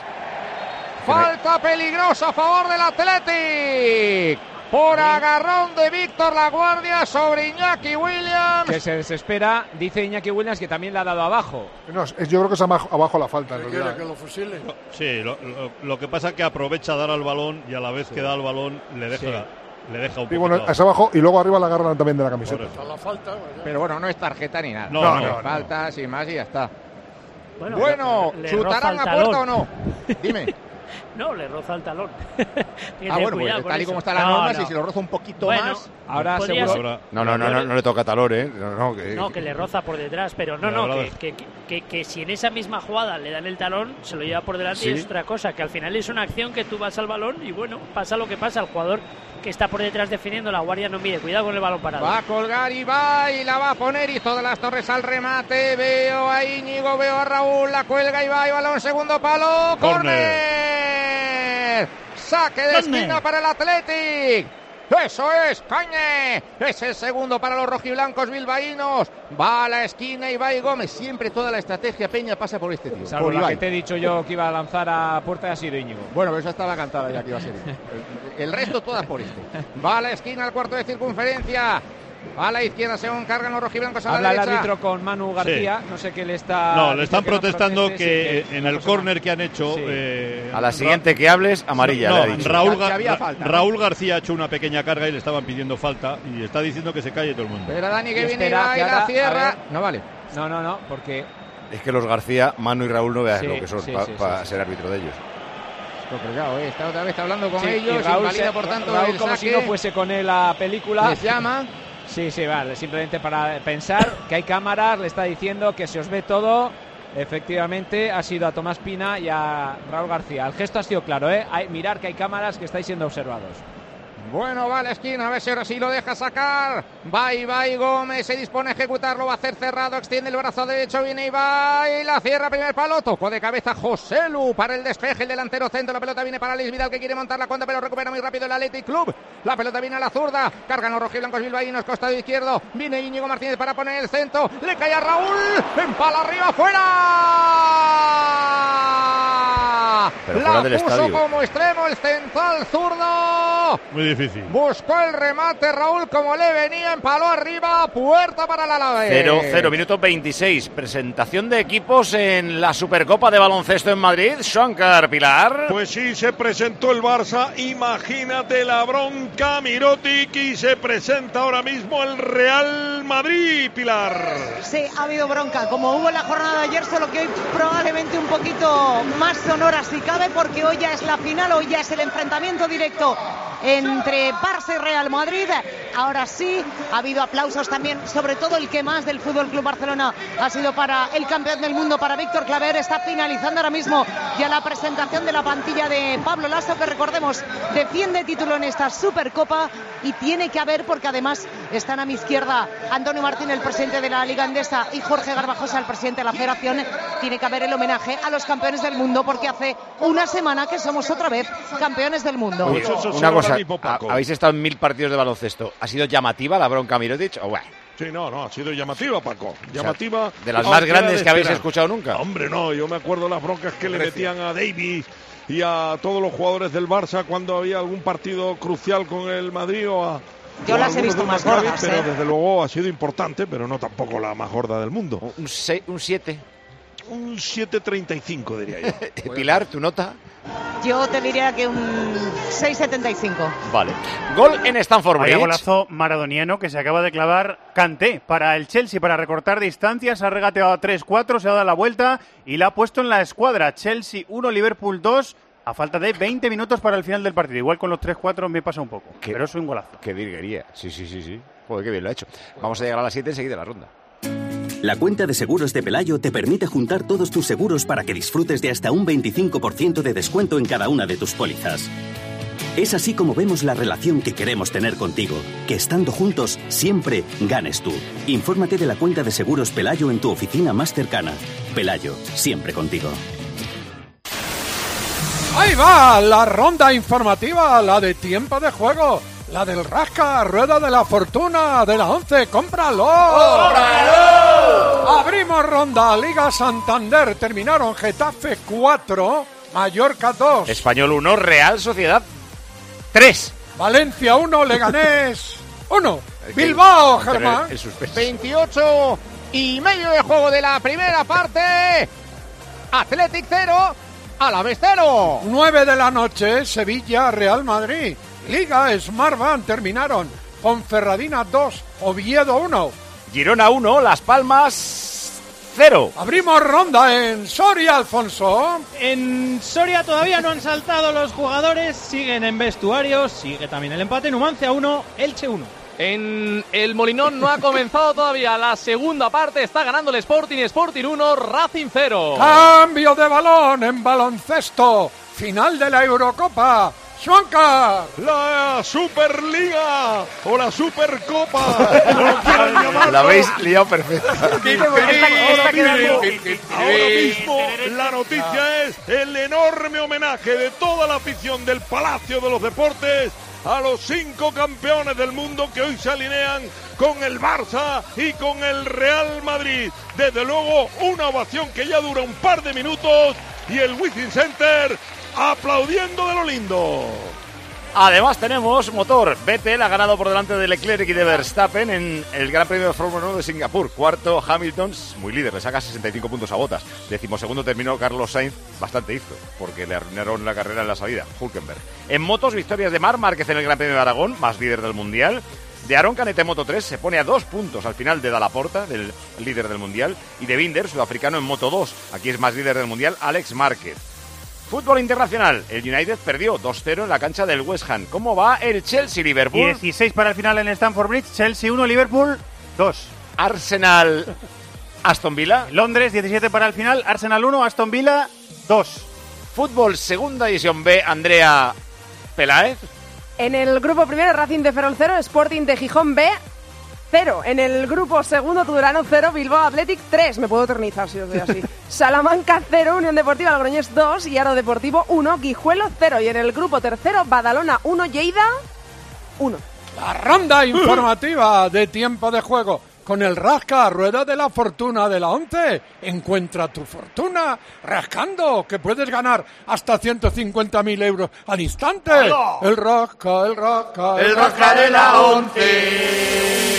Falta peligrosa a favor del Athletic. Por agarrón de Víctor Laguardia sobre Iñaki Williams. Que se desespera, dice Iñaki Williams que también le ha dado abajo. No, yo creo que es abajo la falta. En realidad. ¿Que lo fusile? Sí, lo que pasa es que aprovecha dar al balón y a la vez que da al balón le deja un poquito. Y bueno, es abajo y luego arriba la agarran también de la camiseta. Pero bueno, no es tarjeta ni nada. No. Falta, sin más y ya está. Bueno, ¿chutarán a puerta o no? Dime. No, le roza el talón. Bueno, pues tal y como está la norma, si se lo roza un poquito más. Ahora seguro. No le toca talón, que le roza por detrás, pero que si en esa misma jugada le dan el talón, se lo lleva por delante y es otra cosa, que al final es una acción que tú vas al balón y bueno, pasa lo que pasa, el jugador que está por detrás defendiendo, la guardia no mide, cuidado con el balón parado. Va a colgar y la va a poner y todas las torres al remate, veo a Íñigo, veo a Raúl, la cuelga y balón segundo palo, córner, saque de esquina para el Athletic. Eso es, Cañe. Es el segundo para los rojiblancos bilbaínos. Va a la esquina y Gómez. Siempre toda la estrategia Peña pasa por este tío. Salvo la que te he dicho yo que iba a lanzar a puerta y ha sido Íñigo. Bueno, pero esa estaba cantada ya que iba a ser. El resto todas por este. Va a la esquina, al cuarto de circunferencia. A la izquierda se cargan los rojiblancos a la derecha. Habla el árbitro con Manu García, no sé qué le está... No, le están protestando que en el córner que han hecho... a la siguiente que hables, amarilla, le ha dicho. Raúl García ha hecho una pequeña carga y le estaban pidiendo falta y está diciendo que se calle todo el mundo. Pero Dani que viene y la cierra... No vale. No, porque... Es que los García, Manu y Raúl no veas lo que son para ser árbitro de ellos. Complicado, está otra vez hablando con ellos, Raúl, invalida por tanto Raúl, el como saque. si no fuese con él la película. Les llama. Sí, vale, simplemente para pensar que hay cámaras, le está diciendo que se os ve todo. Efectivamente, ha sido a Tomás Pina y a Raúl García. El gesto ha sido claro, mirar que hay cámaras que estáis siendo observados. Bueno, va a la esquina, a ver si ahora sí lo deja sacar. Va Gómez, se dispone a ejecutarlo, va a hacer cerrado, extiende el brazo derecho, viene y la cierra, primer palo, tocó de cabeza Joselu para el despeje, el delantero centro, la pelota viene para Aleix Vidal que quiere montar la cuenta, pero recupera muy rápido el Athletic Club. La pelota viene a la zurda, cargan los rojiblancos bilbaínos, costado izquierdo, viene Íñigo Martínez para poner el centro, le cae a Raúl, empala arriba, fuera. Pero fuera del estadio. Como extremo el central zurdo. Muy difícil. Buscó el remate Raúl como le venía, empaló arriba, puerta para el Alavés. 0-0, minuto 26. Presentación de equipos en la Supercopa de Baloncesto en Madrid. Shankar, Pilar. Pues sí, se presentó el Barça. Imagínate la bronca, Mirotic, y se presenta ahora mismo el Real Madrid, Pilar. Sí, ha habido bronca, como hubo en la jornada de ayer, solo que hoy probablemente un poquito más sonora si cabe, porque hoy ya es la final, hoy ya es el enfrentamiento directo entre Barça y Real Madrid. Ahora sí, ha habido aplausos también, sobre todo el que más del Fútbol Club Barcelona ha sido para el campeón del mundo, para Víctor Claver. Está finalizando ahora mismo ya la presentación de la plantilla de Pablo Lasso, que recordemos defiende título en esta Supercopa, y tiene que haber, porque además están a mi izquierda Antonio Martín, el presidente de la Liga Endesa, y Jorge Garbajosa, el presidente de la Federación. Tiene que haber el homenaje a los campeones del mundo, porque hace una semana que somos otra vez campeones del mundo. Una cosa, habéis estado en 1000 partidos de baloncesto. ¿Ha sido llamativa la bronca Mirotic o bueno? Sí, no, ha sido llamativa, Paco. Llamativa. O sea, de las más grandes que habéis escuchado nunca. Hombre, no, yo me acuerdo las broncas que le metían a Davis y a todos los jugadores del Barça cuando había algún partido crucial con el Madrid, o Yo las he visto más gordas, pero desde luego ha sido importante, pero no tampoco la más gorda del mundo. Un 7. Un 7,35 diría yo. Pilar, ¿tu nota? Yo te diría que un 6,75. Vale. Gol en Stamford Bridge. Hay golazo maradoniano que se acaba de clavar Kanté para el Chelsea para recortar distancias. Ha regateado a 3-4, se ha dado la vuelta y la ha puesto en la escuadra. Chelsea 1, Liverpool 2. A falta de 20 minutos para el final del partido. Igual con los 3-4 me pasa un poco. Pero es un golazo. Qué virguería. Sí. Joder, qué bien lo ha hecho. Vamos a llegar a las 7 enseguida la ronda. La cuenta de seguros de Pelayo te permite juntar todos tus seguros para que disfrutes de hasta un 25% de descuento en cada una de tus pólizas. Es así como vemos la relación que queremos tener contigo, que estando juntos siempre ganes tú. Infórmate de la cuenta de seguros Pelayo en tu oficina más cercana. Pelayo, siempre contigo. Ahí va la ronda informativa, la de tiempo de juego. La del Rasca, rueda de la fortuna de la 11, ¡cómpralo! ¡Cómpralo! Abrimos ronda, Liga Santander, terminaron Getafe 4, Mallorca 2. Español 1, Real Sociedad 3. Valencia 1, Leganés 1. Bilbao, Germán. 28 y medio de juego de la primera parte. Athletic 0, Alavés 0. 9 de la noche, Sevilla, Real Madrid. Liga Smartbank terminaron Ponferradina 2, Oviedo 1. Girona 1, Las Palmas 0. Abrimos ronda en Soria, Alfonso. En Soria todavía no han saltado los jugadores, siguen en vestuarios, sigue también el empate. Numancia 1, Elche 1. En el Molinón no ha comenzado todavía la segunda parte, está ganando el Sporting 1, Racing 0. Cambio de balón en baloncesto, final de la Eurocopa. Schwanka, la Superliga o la Supercopa. La habéis liado perfecta. Ahora mismo la noticia es el enorme homenaje de toda la afición del Palacio de los Deportes a los 5 campeones del mundo que hoy se alinean con el Barça y con el Real Madrid. Desde luego una ovación que ya dura un par de minutos y el Wizzing Center aplaudiendo de lo lindo. Además tenemos motor. Vettel ha ganado por delante de Leclerc y de Verstappen en el Gran Premio de Fórmula 1 de Singapur. Cuarto, Hamilton, muy líder, le saca 65 puntos a Bottas. 12º terminó Carlos Sainz, bastante hizo, porque le arruinaron la carrera en la salida, Hülkenberg. En motos, victorias de Marc Márquez en el Gran Premio de Aragón, más líder del Mundial. De Aron Canet en Moto 3 se pone a 2 puntos al final de Dalla Porta, del líder del Mundial. Y de Binder, sudafricano, en Moto 2. Aquí es más líder del Mundial, Alex Márquez. Fútbol internacional, el United perdió 2-0 en la cancha del West Ham. ¿Cómo va el Chelsea-Liverpool? 16 para el final en Stamford Bridge, Chelsea 1, Liverpool 2. Arsenal-Aston Villa. Londres, 17 para el final, Arsenal 1, Aston Villa 2. Fútbol Segunda División B, Andrea Peláez. En el grupo primero, Racing de Ferrol 0, Sporting de Gijón B 0. En el grupo segundo, Tudelano 0, Bilbao Athletic 3. Me puedo eternizar si os doy así. Salamanca 0, Unión Deportiva Logroñés 2 y Aro Deportivo 1, Guijuelo 0. Y en el grupo tercero, Badalona 1, Lleida 1. La ronda informativa de tiempo de juego con el Rasca, rueda de la fortuna de la 11. Encuentra tu fortuna rascando, que puedes ganar hasta 150.000 euros al instante. ¡Hola! El Rasca de la 11.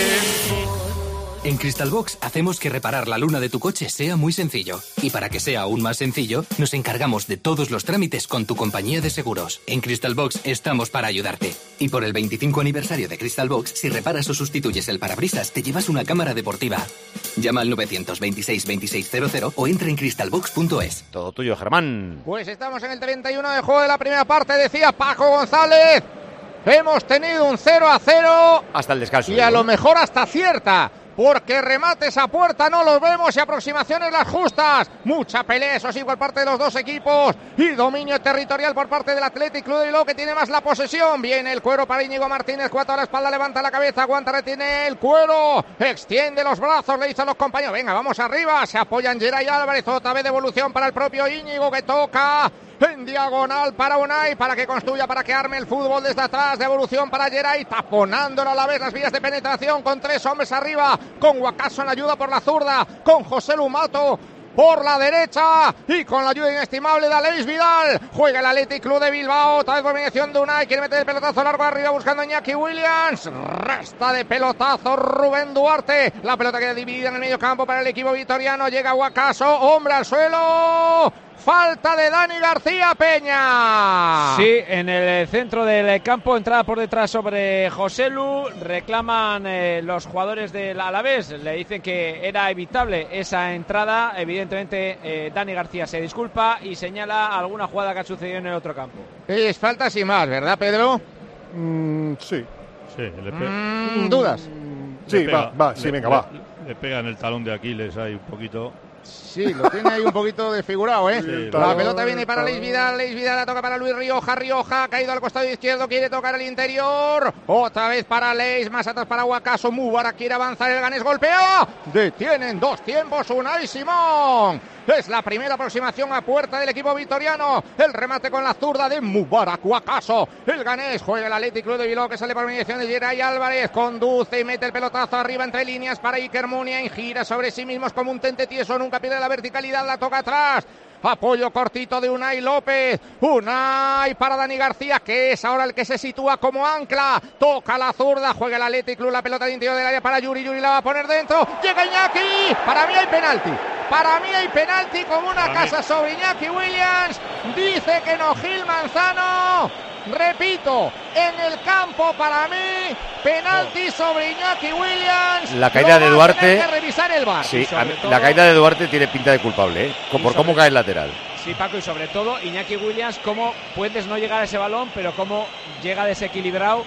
En Crystal Box hacemos que reparar la luna de tu coche sea muy sencillo. Y para que sea aún más sencillo, nos encargamos de todos los trámites con tu compañía de seguros. En Crystal Box estamos para ayudarte. Y por el 25 aniversario de Crystal Box, si reparas o sustituyes el parabrisas, te llevas una cámara deportiva. Llama al 926 2600 o entra en crystalbox.es. Todo tuyo, Germán. Pues estamos en el 31 de juego de la primera parte, decía Paco González. Hemos tenido un 0-0. Hasta el descanso. Y a lo mejor hasta cierta. Porque remates a puerta no los vemos y aproximaciones las justas. Mucha pelea, eso sí, por parte de los dos equipos. Y dominio territorial por parte del Athletic Club de Bilbao, que tiene más la posesión. Viene el Cuero para Íñigo Martínez. 4 a la espalda, levanta la cabeza, aguanta, retiene el Cuero. Extiende los brazos, le dicen los compañeros. Venga, vamos arriba. Se apoyan Geray Álvarez. Otra vez devolución para el propio Íñigo, que toca en diagonal para Unai, para que construya, para que arme el fútbol desde atrás. Devolución para Geray, taponándolo a la vez las vías de penetración con 3 hombres arriba, con Guacaso en la ayuda por la zurda, con José Lumato por la derecha y con la ayuda inestimable de Aleix Vidal. Juega el Athletic Club de Bilbao, otra vez por mediación de Unai, quiere meter el pelotazo largo arriba buscando a Iñaki Williams. Resta de pelotazo Rubén Duarte. La pelota queda dividida en el medio campo para el equipo vitoriano. Llega Guacaso, hombre al suelo. Falta de Dani García Peña. Sí, en el centro del campo, entrada por detrás sobre Joselu. Reclaman los jugadores del Alavés, le dicen que era evitable esa entrada. Evidentemente Dani García se disculpa y señala alguna jugada que ha sucedido en el otro campo. Es falta sin más, ¿verdad, Pedro? Sí. Sí, ¿dudas? Sí, va, venga, va. Le pega en el talón de Aquiles ahí un poquito. Sí, lo tiene ahí un poquito desfigurado, ¿eh? Sí, la pelota viene para Aleix Vidal la toca para Luis Rioja, ha caído al costado izquierdo, quiere tocar el interior, otra vez para Aleix, más atrás para Guacaso, Mubarak quiere avanzar, el Ganés golpea, detienen dos tiempos Unai Simón. Es la primera aproximación a puerta del equipo vitoriano. El remate con la zurda de Mubarak Guacaso. El Ganés juega el Athletic Club de Bilbao que sale por mediación de Geray Álvarez. Conduce y mete el pelotazo arriba entre líneas para Iker Muniain. Gira sobre sí mismos como un tente tieso. Nunca pierde la verticalidad. La toca atrás. Apoyo cortito de Unai López. Unai para Dani García, que es ahora el que se sitúa como ancla. Toca la zurda, juega el Athletic Club, la pelota de interior del área para Yuri. Yuri la va a poner dentro. Llega Iñaki. Para mí hay penalti. Para mí hay penalti como una casa sobre Iñaki Williams. Dice que no Gil Manzano. Repito, en el campo para mí, penalti sobre Iñaki Williams. La caída de Duarte. Que revisar el VAR. Sí, la caída de Duarte tiene pinta de culpable, ¿eh? Por cómo cae el lateral. Sí, Paco, y sobre todo Iñaki Williams, cómo puedes no llegar a ese balón, pero cómo llega desequilibrado.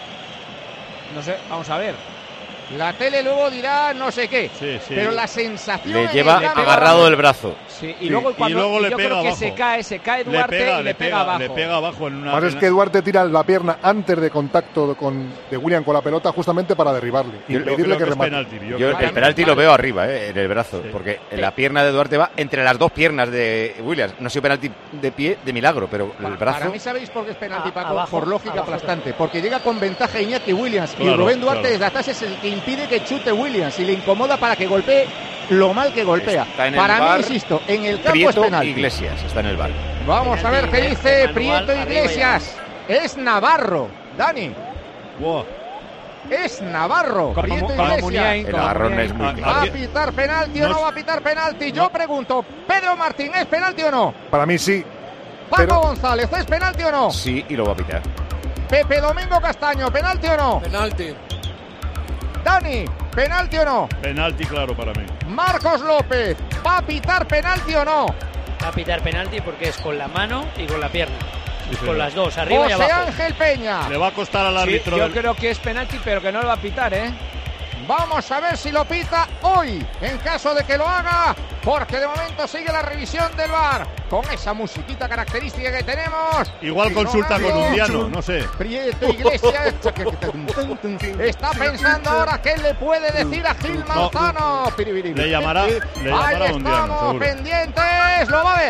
No sé, vamos a ver. La tele luego dirá no sé qué, pero la sensación le lleva agarrado el brazo. Sí, y luego cuando le yo pega creo que abajo. se cae Duarte y le pega abajo. Le pega abajo en una. Más es que Duarte tira la pierna antes de contacto de William con la pelota justamente para derribarle y impedirle que remate. Yo el penalti lo veo arriba, en el brazo, porque la pierna de Duarte va entre las dos piernas de Williams. No ha sido penalti de pie de milagro, pero el brazo. Para mí, ¿sabéis por qué es penalti, Paco? Abajo, por lógica aplastante, porque llega con ventaja Iñaki Williams y Rubén Duarte desde atrás es el que impide que chute Williams y le incomoda para que golpee lo mal que golpea. Para mí, insisto, en el campo Prieto es penalti. Iglesias está en el bar. Vamos a ver qué dice Prieto Iglesias. Es Navarro, Dani. Wow. Es Navarro. Prieto Iglesias. El agarrón es muy claro. ¿Va a pitar penalti o no va a pitar penalti? Yo pregunto, Pedro Martín, ¿es penalti o no? Para mí sí. Paco González, ¿es penalti o no? Sí, y lo va a pitar. Pepe Domingo Castaño, ¿penalti o no? Penalti. Dani, ¿penalti o no? Penalti claro para mí. Marcos López, ¿va a pitar penalti o no? Va a pitar penalti porque es con la mano y con la pierna. Sí, con las dos, arriba José y abajo. Ángel Peña. Le va a costar al árbitro. Yo creo que es penalti, pero que no lo va a pitar, ¿eh? Vamos a ver si lo pita hoy, en caso de que lo haga, porque de momento sigue la revisión del VAR, con esa musiquita característica que tenemos. Igual consulta con un diano, no sé. Prieto Iglesias está pensando ahora qué le puede decir a Gil Manzano. Le llamará Ahí un diano, estamos seguro. pendientes, lo va a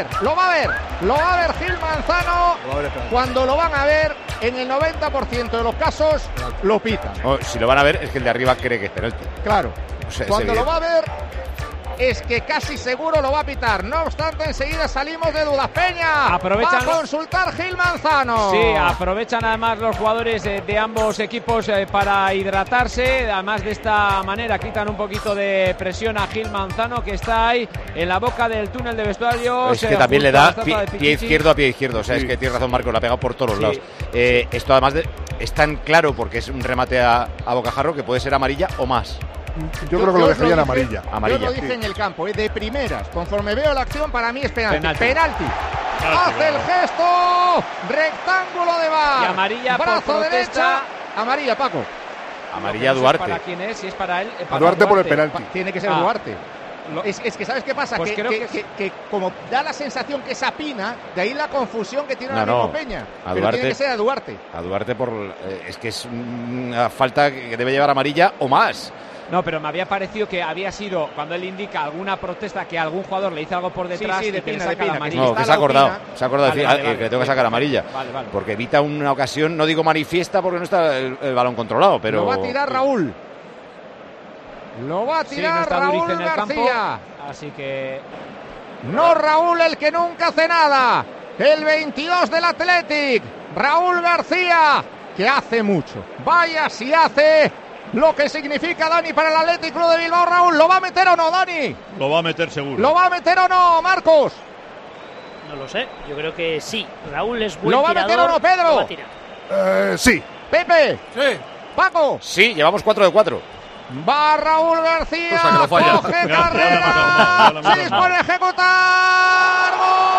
ver Gil Manzano. Cuando lo van a ver, en el 90% de los casos, lo pitan. Si lo van a ver, es que el de arriba cree que es penalti. Claro, O sea, cuando lo va a ver es que casi seguro lo va a pitar. No obstante, enseguida salimos de dudas. Peña Aprovechan va a consultar Gil Manzano. Sí, aprovechan además los jugadores de ambos equipos para hidratarse. Además, de esta manera quitan un poquito de presión a Gil Manzano, que está ahí en la boca del túnel de vestuarios. Es que también le da pie izquierdo a pie izquierdo. O sea, es que tiene razón Marco, lo ha pegado por todos los lados. Esto además es tan claro, porque es un remate a bocajarro, que puede ser amarilla o más. Yo creo que lo dejaría en amarilla. Yo lo dije en el campo, de primeras. Conforme veo la acción, para mí es penalti. Hace el gesto. Rectángulo de VAR. Y amarilla brazo por protesta. derecha. Amarilla, Paco. Amarilla Duarte. ¿Para quién es? Si es para él. A Duarte por el penalti. Tiene que ser Duarte. Es que ¿sabes qué pasa? Pues que como da la sensación que Sapina, de ahí la confusión que tiene ahora mismo Peña. Pero tiene que ser a Duarte. A Duarte es que es una falta que debe llevar amarilla o más. No, pero me había parecido que había sido, cuando él indica alguna protesta, que algún jugador le hizo algo por detrás y que le saca la amarilla. No, que se ha acordado de decir que le tengo que sacar amarilla. Vale. Porque evita una ocasión, no digo manifiesta porque no está el balón controlado, pero... Lo va a tirar Raúl. Lo va a tirar no está Raúl Duriz en el García. Campo, así que... No Raúl, el que nunca hace nada. El 22 del Athletic, Raúl García, que hace mucho. Vaya si hace lo que significa Dani para el Athletic Club de Bilbao. Raúl, ¿lo va a meter o no, Dani? Lo va a meter seguro. ¿Lo va a meter o no, Marcos? No lo sé, yo creo que sí. Raúl es buen tirador. ¿Lo va a meter o no, Pedro? Lo va a tirar. Sí. Pepe. Sí. Paco. Sí, llevamos 4 de 4. Va Raúl García, que lo falla. coge carrera, se dispone a ejecutar.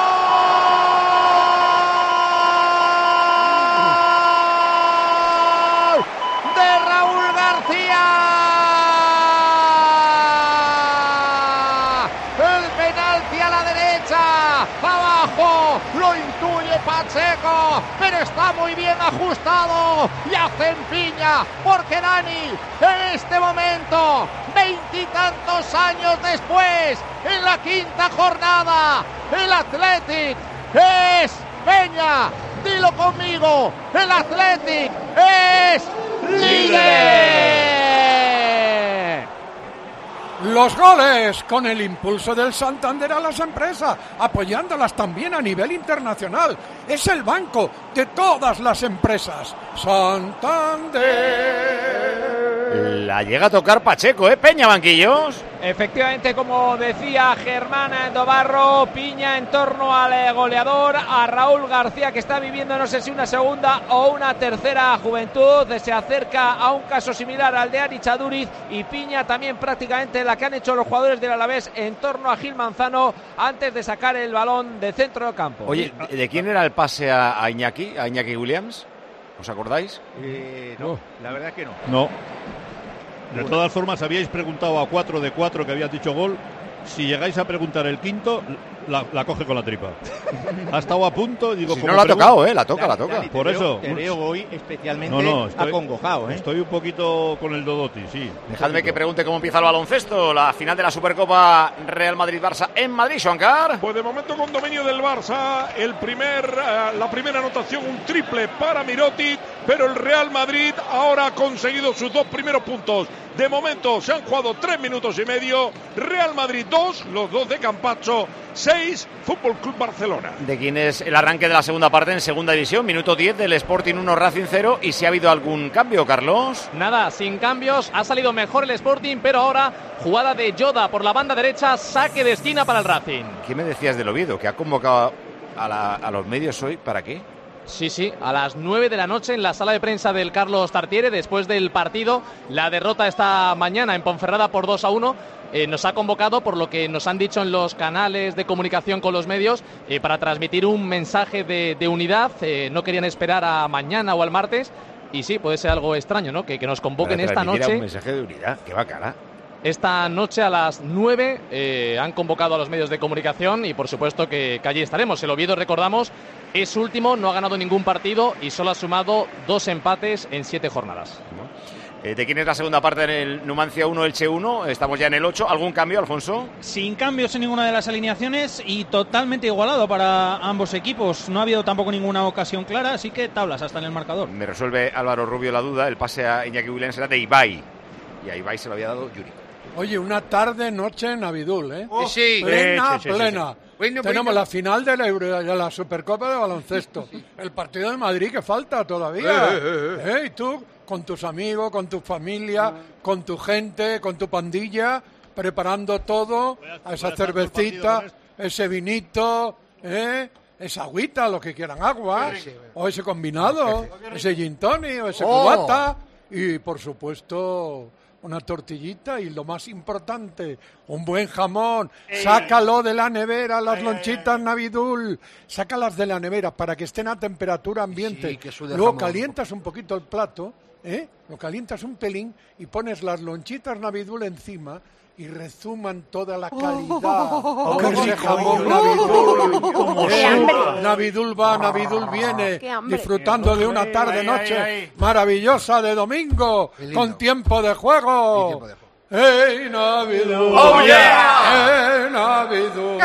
¡Gol de Raúl García! El penalti a la derecha, abajo, lo intuye Pacheco, pero está muy bien ajustado y hace piña, porque Dani, en este momento, 20 y tantos años después, en la quinta jornada, el Athletic es Peña, dilo conmigo, el Athletic es líder. Los goles con el impulso del Santander a las empresas, apoyándolas también a nivel internacional. Es el banco de todas las empresas. Santander. La llega a tocar Pacheco, Peña, banquillos. Efectivamente, como decía Germán Dobarro, piña en torno al goleador, a Raúl García, que está viviendo no sé si una segunda o una tercera juventud. Se acerca a un caso similar al de Ari Chaduriz, y piña también prácticamente la que han hecho los jugadores del Alavés en torno a Gil Manzano antes de sacar el balón de centro del campo. Oye, ¿de quién era el pase a Iñaki Williams? ¿Os acordáis? No, la verdad es que no. No. De todas formas, habíais preguntado a 4 de 4 que habías dicho gol. Si llegáis a preguntar el quinto, la coge con la tripa. Ha estado a punto, digo, si no la ha tocado, la toca. Dani, por eso. Te veo hoy especialmente estoy acongojado, Estoy un poquito con el Dodoti, sí. Dejadme que pregunte cómo empieza el baloncesto. La final de la Supercopa Real Madrid-Barça en Madrid, Juancar. Pues de momento con dominio del Barça, la primera anotación, un triple para Mirotic, pero el Real Madrid ahora ha conseguido sus 2 primeros puntos. De momento se han jugado 3 minutos y medio. Real Madrid 2, los 2 de Campacho, 6, Fútbol Club Barcelona. ¿De quién es el arranque de la segunda parte en segunda división? Minuto 10 del Sporting 1, Racing 0. ¿Y si ha habido algún cambio, Carlos? Nada, sin cambios. Ha salido mejor el Sporting, pero ahora jugada de Yoda por la banda derecha, saque de esquina para el Racing. ¿Qué me decías del Oviedo? ¿Que ha convocado a los medios hoy? ¿Para qué? Sí, a las 9 de la noche en la sala de prensa del Carlos Tartiere, después del partido, la derrota esta mañana en Ponferrada por 2-1. Nos ha convocado, por lo que nos han dicho en los canales de comunicación con los medios, para transmitir un mensaje de unidad. No querían esperar a mañana o al martes, y sí, puede ser algo extraño, ¿no? Que nos convoquen esta noche. Un mensaje de unidad, qué bacana. Esta noche a las 9 han convocado a los medios de comunicación, y por supuesto que allí estaremos. El Oviedo, recordamos, es último, no ha ganado ningún partido y solo ha sumado 2 empates en 7 jornadas. ¿De quién es la segunda parte en el Numancia 1, Elche 1? Estamos ya en el 8. ¿Algún cambio, Alfonso? Sin cambios en ninguna de las alineaciones y totalmente igualado para ambos equipos. No ha habido tampoco ninguna ocasión clara, así que tablas hasta en el marcador. Me resuelve Álvaro Rubio la duda. El pase a Iñaki Williams era de Ibai. Y a Ibai se lo había dado Yuri. Oye, una tarde-noche en Abidul, ¿eh? Sí. Plena. Sí. Bueno, tenemos la final de la Supercopa de baloncesto. El partido de Madrid que falta todavía. Y tú, con tus amigos, con tu familia, con tu gente, con tu pandilla, preparando todo, a esa cervecita, ese vinito, esa agüita, lo que quieran, agua, o ese combinado, ese gin tonic, o ese cubata, y por supuesto una tortillita, y lo más importante, un buen jamón. Sácalo de la nevera, las lonchitas Navidul, sácalas de la nevera para que estén a temperatura ambiente. Luego jamón. Calientas un poquito el plato, lo calientas un pelín y pones las lonchitas Navidul encima y rezuman toda la calidad. ¡Qué jamón Navidul! Navidul va, Navidul viene, disfrutando de una tarde-noche maravillosa de domingo, con tiempo de juego. ¡Hey, Navidul! ¡Oh, yeah! ¡Hey, Navidul!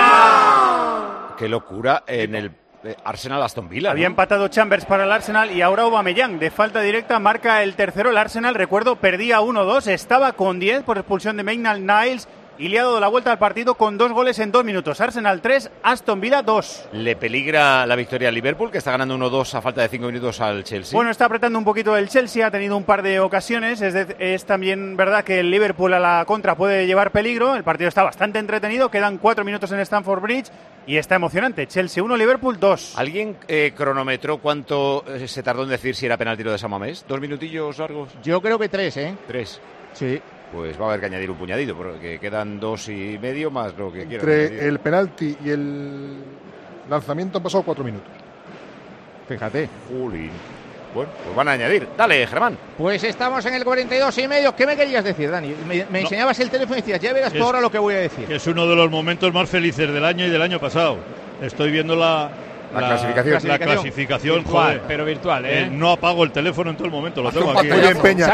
¡Qué locura en el Arsenal Aston Villa! Había empatado Chambers para el Arsenal y ahora Aubameyang de falta directa marca el tercero. El Arsenal, recuerdo, perdía 1-2, estaba con 10 por expulsión de Maitland-Niles y le ha dado la vuelta al partido con 2 goles en 2 minutos. Arsenal 3, Aston Villa 2. ¿Le peligra la victoria al Liverpool, que está ganando 1-2 a falta de 5 minutos al Chelsea? Bueno, está apretando un poquito el Chelsea, ha tenido un par de ocasiones. Es también verdad que el Liverpool a la contra puede llevar peligro. El partido está bastante entretenido, quedan 4 minutos en Stamford Bridge y está emocionante. Chelsea 1, Liverpool 2. ¿Alguien cronometró cuánto se tardó en decir si era penalti lo de San Mamés? ¿2 minutillos largos? Yo creo que 3, ¿eh? 3. Sí. Pues va a haber que añadir un puñadito, porque quedan 2 y medio más lo que quieran. Entre el penalti y el lanzamiento han pasado 4 minutos. Fíjate. Jolín. Bueno, pues van a añadir. Dale, Germán. Pues estamos en el 42 y medio. ¿Qué me querías decir, Dani? Me enseñabas el teléfono y decías, ya verás tú ahora lo que voy a decir. Que es uno de los momentos más felices del año y del año pasado. Estoy viendo la clasificación, virtual, joder. Pero virtual, ¿eh? No apago el teléfono en todo el momento, lo tengo aquí. Muy bien, Peña.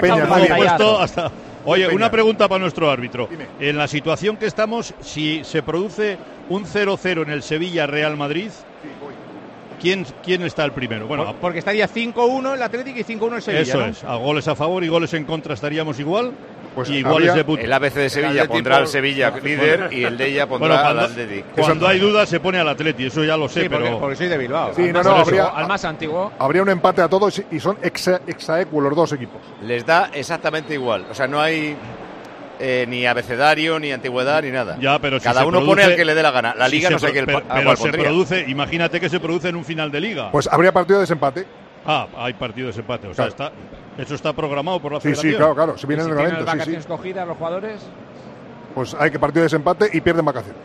Oye, Peña. una pregunta para nuestro árbitro. Dime. En la situación que estamos, si se produce un 0-0 en el Sevilla-Real Madrid, ¿quién está el primero? Bueno, porque estaría 5-1 el Atlético y 5-1 el Sevilla. Eso, ¿no? Es, a goles a favor y goles en contra estaríamos igual. Pues iguales de puntos. El ABC de Sevilla pondrá al Sevilla líder y el de ella pondrá al Atlético. Cuando hay dudas se pone al Atleti, eso ya lo sé, sí, pero porque soy de Bilbao. Sí, al más antiguo. Habría un empate a todos y son exaequos los dos equipos. Les da exactamente igual. O sea, no hay ni abecedario, ni antigüedad, ni nada. Ya, pero si cada uno pone al que le dé la gana. La Liga no sé qué pero se produce, imagínate que se produce en un final de Liga. Pues habría partido de desempate. Hay partido de desempate. O sea, eso está programado por la Federación. Sí, claro. Si viene el reglamento. ¿Tienen vacaciones cogidas los jugadores? Pues hay que partido de desempate y pierden vacaciones.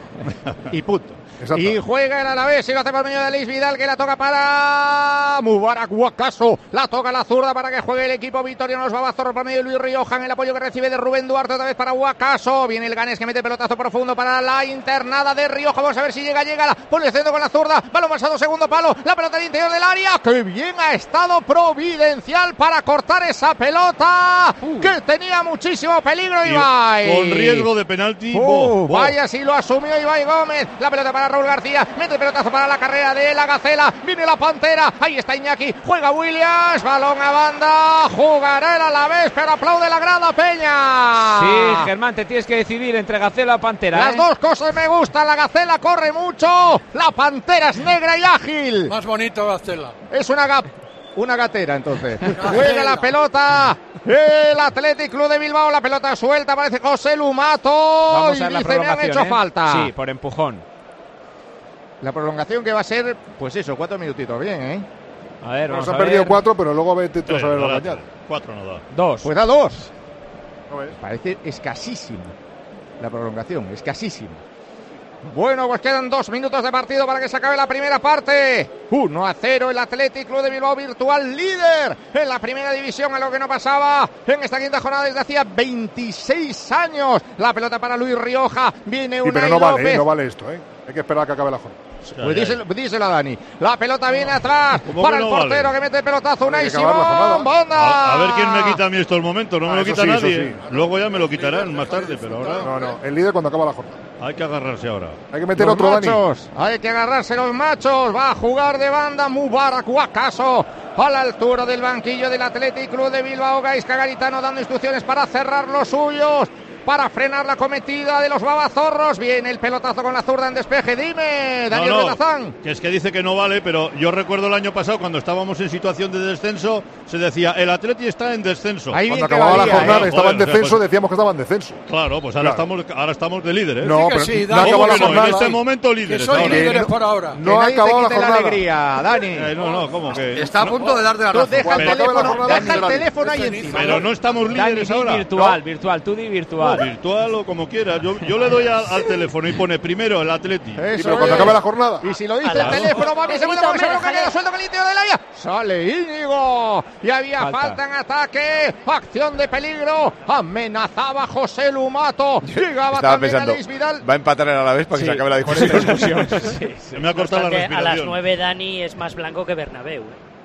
Y punto. Exacto. Y juega el Alavés y lo hace por medio de Luis Vidal, que la toca para Mubarak Guacaso. La toca la zurda para que juegue el equipo vitoriano. Los babazorros por medio de Luis Rioja. En el apoyo que recibe de Rubén Duarte, otra vez para Guacaso. Viene el Ganes que mete pelotazo profundo para la internada de Rioja. Vamos a ver si llega. Pone el centro con la zurda. Balón pasado, segundo palo. La pelota al interior del área. ¡Qué bien ha estado Providencial para cortar esa pelota! Que tenía muchísimo peligro Ibai. Con riesgo de penalti. Vaya si lo asumió Ibai Gómez. La pelota para Raúl García, mete el pelotazo para la carrera de la Gacela, viene la Pantera, ahí está Iñaki, juega Williams, balón a banda, jugará el Alavés, pero aplaude la grada Peña. Sí, Germán, te tienes que decidir entre Gacela o Pantera. Las dos cosas me gustan, la Gacela corre mucho, la Pantera es negra y ágil. Más bonito Gacela. Es una gatera, entonces. Juega la pelota el Athletic Club de Bilbao. La pelota suelta, parece José Lumato. Vamos a y la dice, me han hecho falta. Sí, por empujón. La prolongación que va a ser, pues eso, 4 minutitos. Bien, ¿eh? A ver, nos han perdido 4, pero luego vete tú a saber lo que añade. 4 no da. 2. Pues da 2. Parece escasísimo la prolongación, escasísimo. Bueno, pues quedan 2 minutos de partido para que se acabe la primera parte. 1-0 el Athletic Club de Bilbao, virtual líder en la primera división, algo que no pasaba en esta quinta jornada desde hacía 26 años. La pelota para Luis Rioja, viene Unai López. No vale esto, ¿eh? Hay que esperar a que acabe la jornada. Pues díselo a Dani. La pelota viene atrás para el portero que mete el pelotazo. Unai Simón. A ver quién me quita a mí estos momentos. No me lo quita nadie. Sí. Luego ya me lo quitarán más tarde, pero ahora. No. El líder cuando acaba la jornada. Hay que agarrarse ahora. Hay que meter los otro machos, Dani. Hay que agarrarse los machos. Va a jugar de banda Mubarak Guacaso a la altura del banquillo del Athletic Club de Bilbao. Gaizka Garitano dando instrucciones para cerrar los suyos, para frenar la cometida de los babazorros. Viene el pelotazo con la zurda en despeje. Dime, Daniel Retazán. Que es que dice que no vale, pero yo recuerdo el año pasado cuando estábamos en situación de descenso, se decía, el Atleti está en descenso. Cuando acababa la jornada estaba en descenso, decíamos que estaba en descenso. Claro, pues ahora estamos de líderes. No, pero sí, no acabó la jornada. En este momento líderes. Que soy líderes por ahora. No ha acabado la jornada. Alegría, Dani. ¿Cómo que? Está a punto de darte la razón. Deja el teléfono ahí encima. Pero no estamos líderes ahora. Virtual, tú di virtual. Virtual o como quieras. Yo le doy al teléfono y pone primero el Atleti. Pero cuando acabe la jornada. Y si lo dice el teléfono, va bien, se puede mover, que queda suelto con el interior del área. Sale Íñigo. Y había falta en ataque. Acción de peligro. Amenazaba José Lumato. Llegaba también Luis Vidal. Va a empatar el Alavés para que se acabe la discusión. Se me ha cortado la respiración. A las 9 Dani es más blanco que Bernabéu.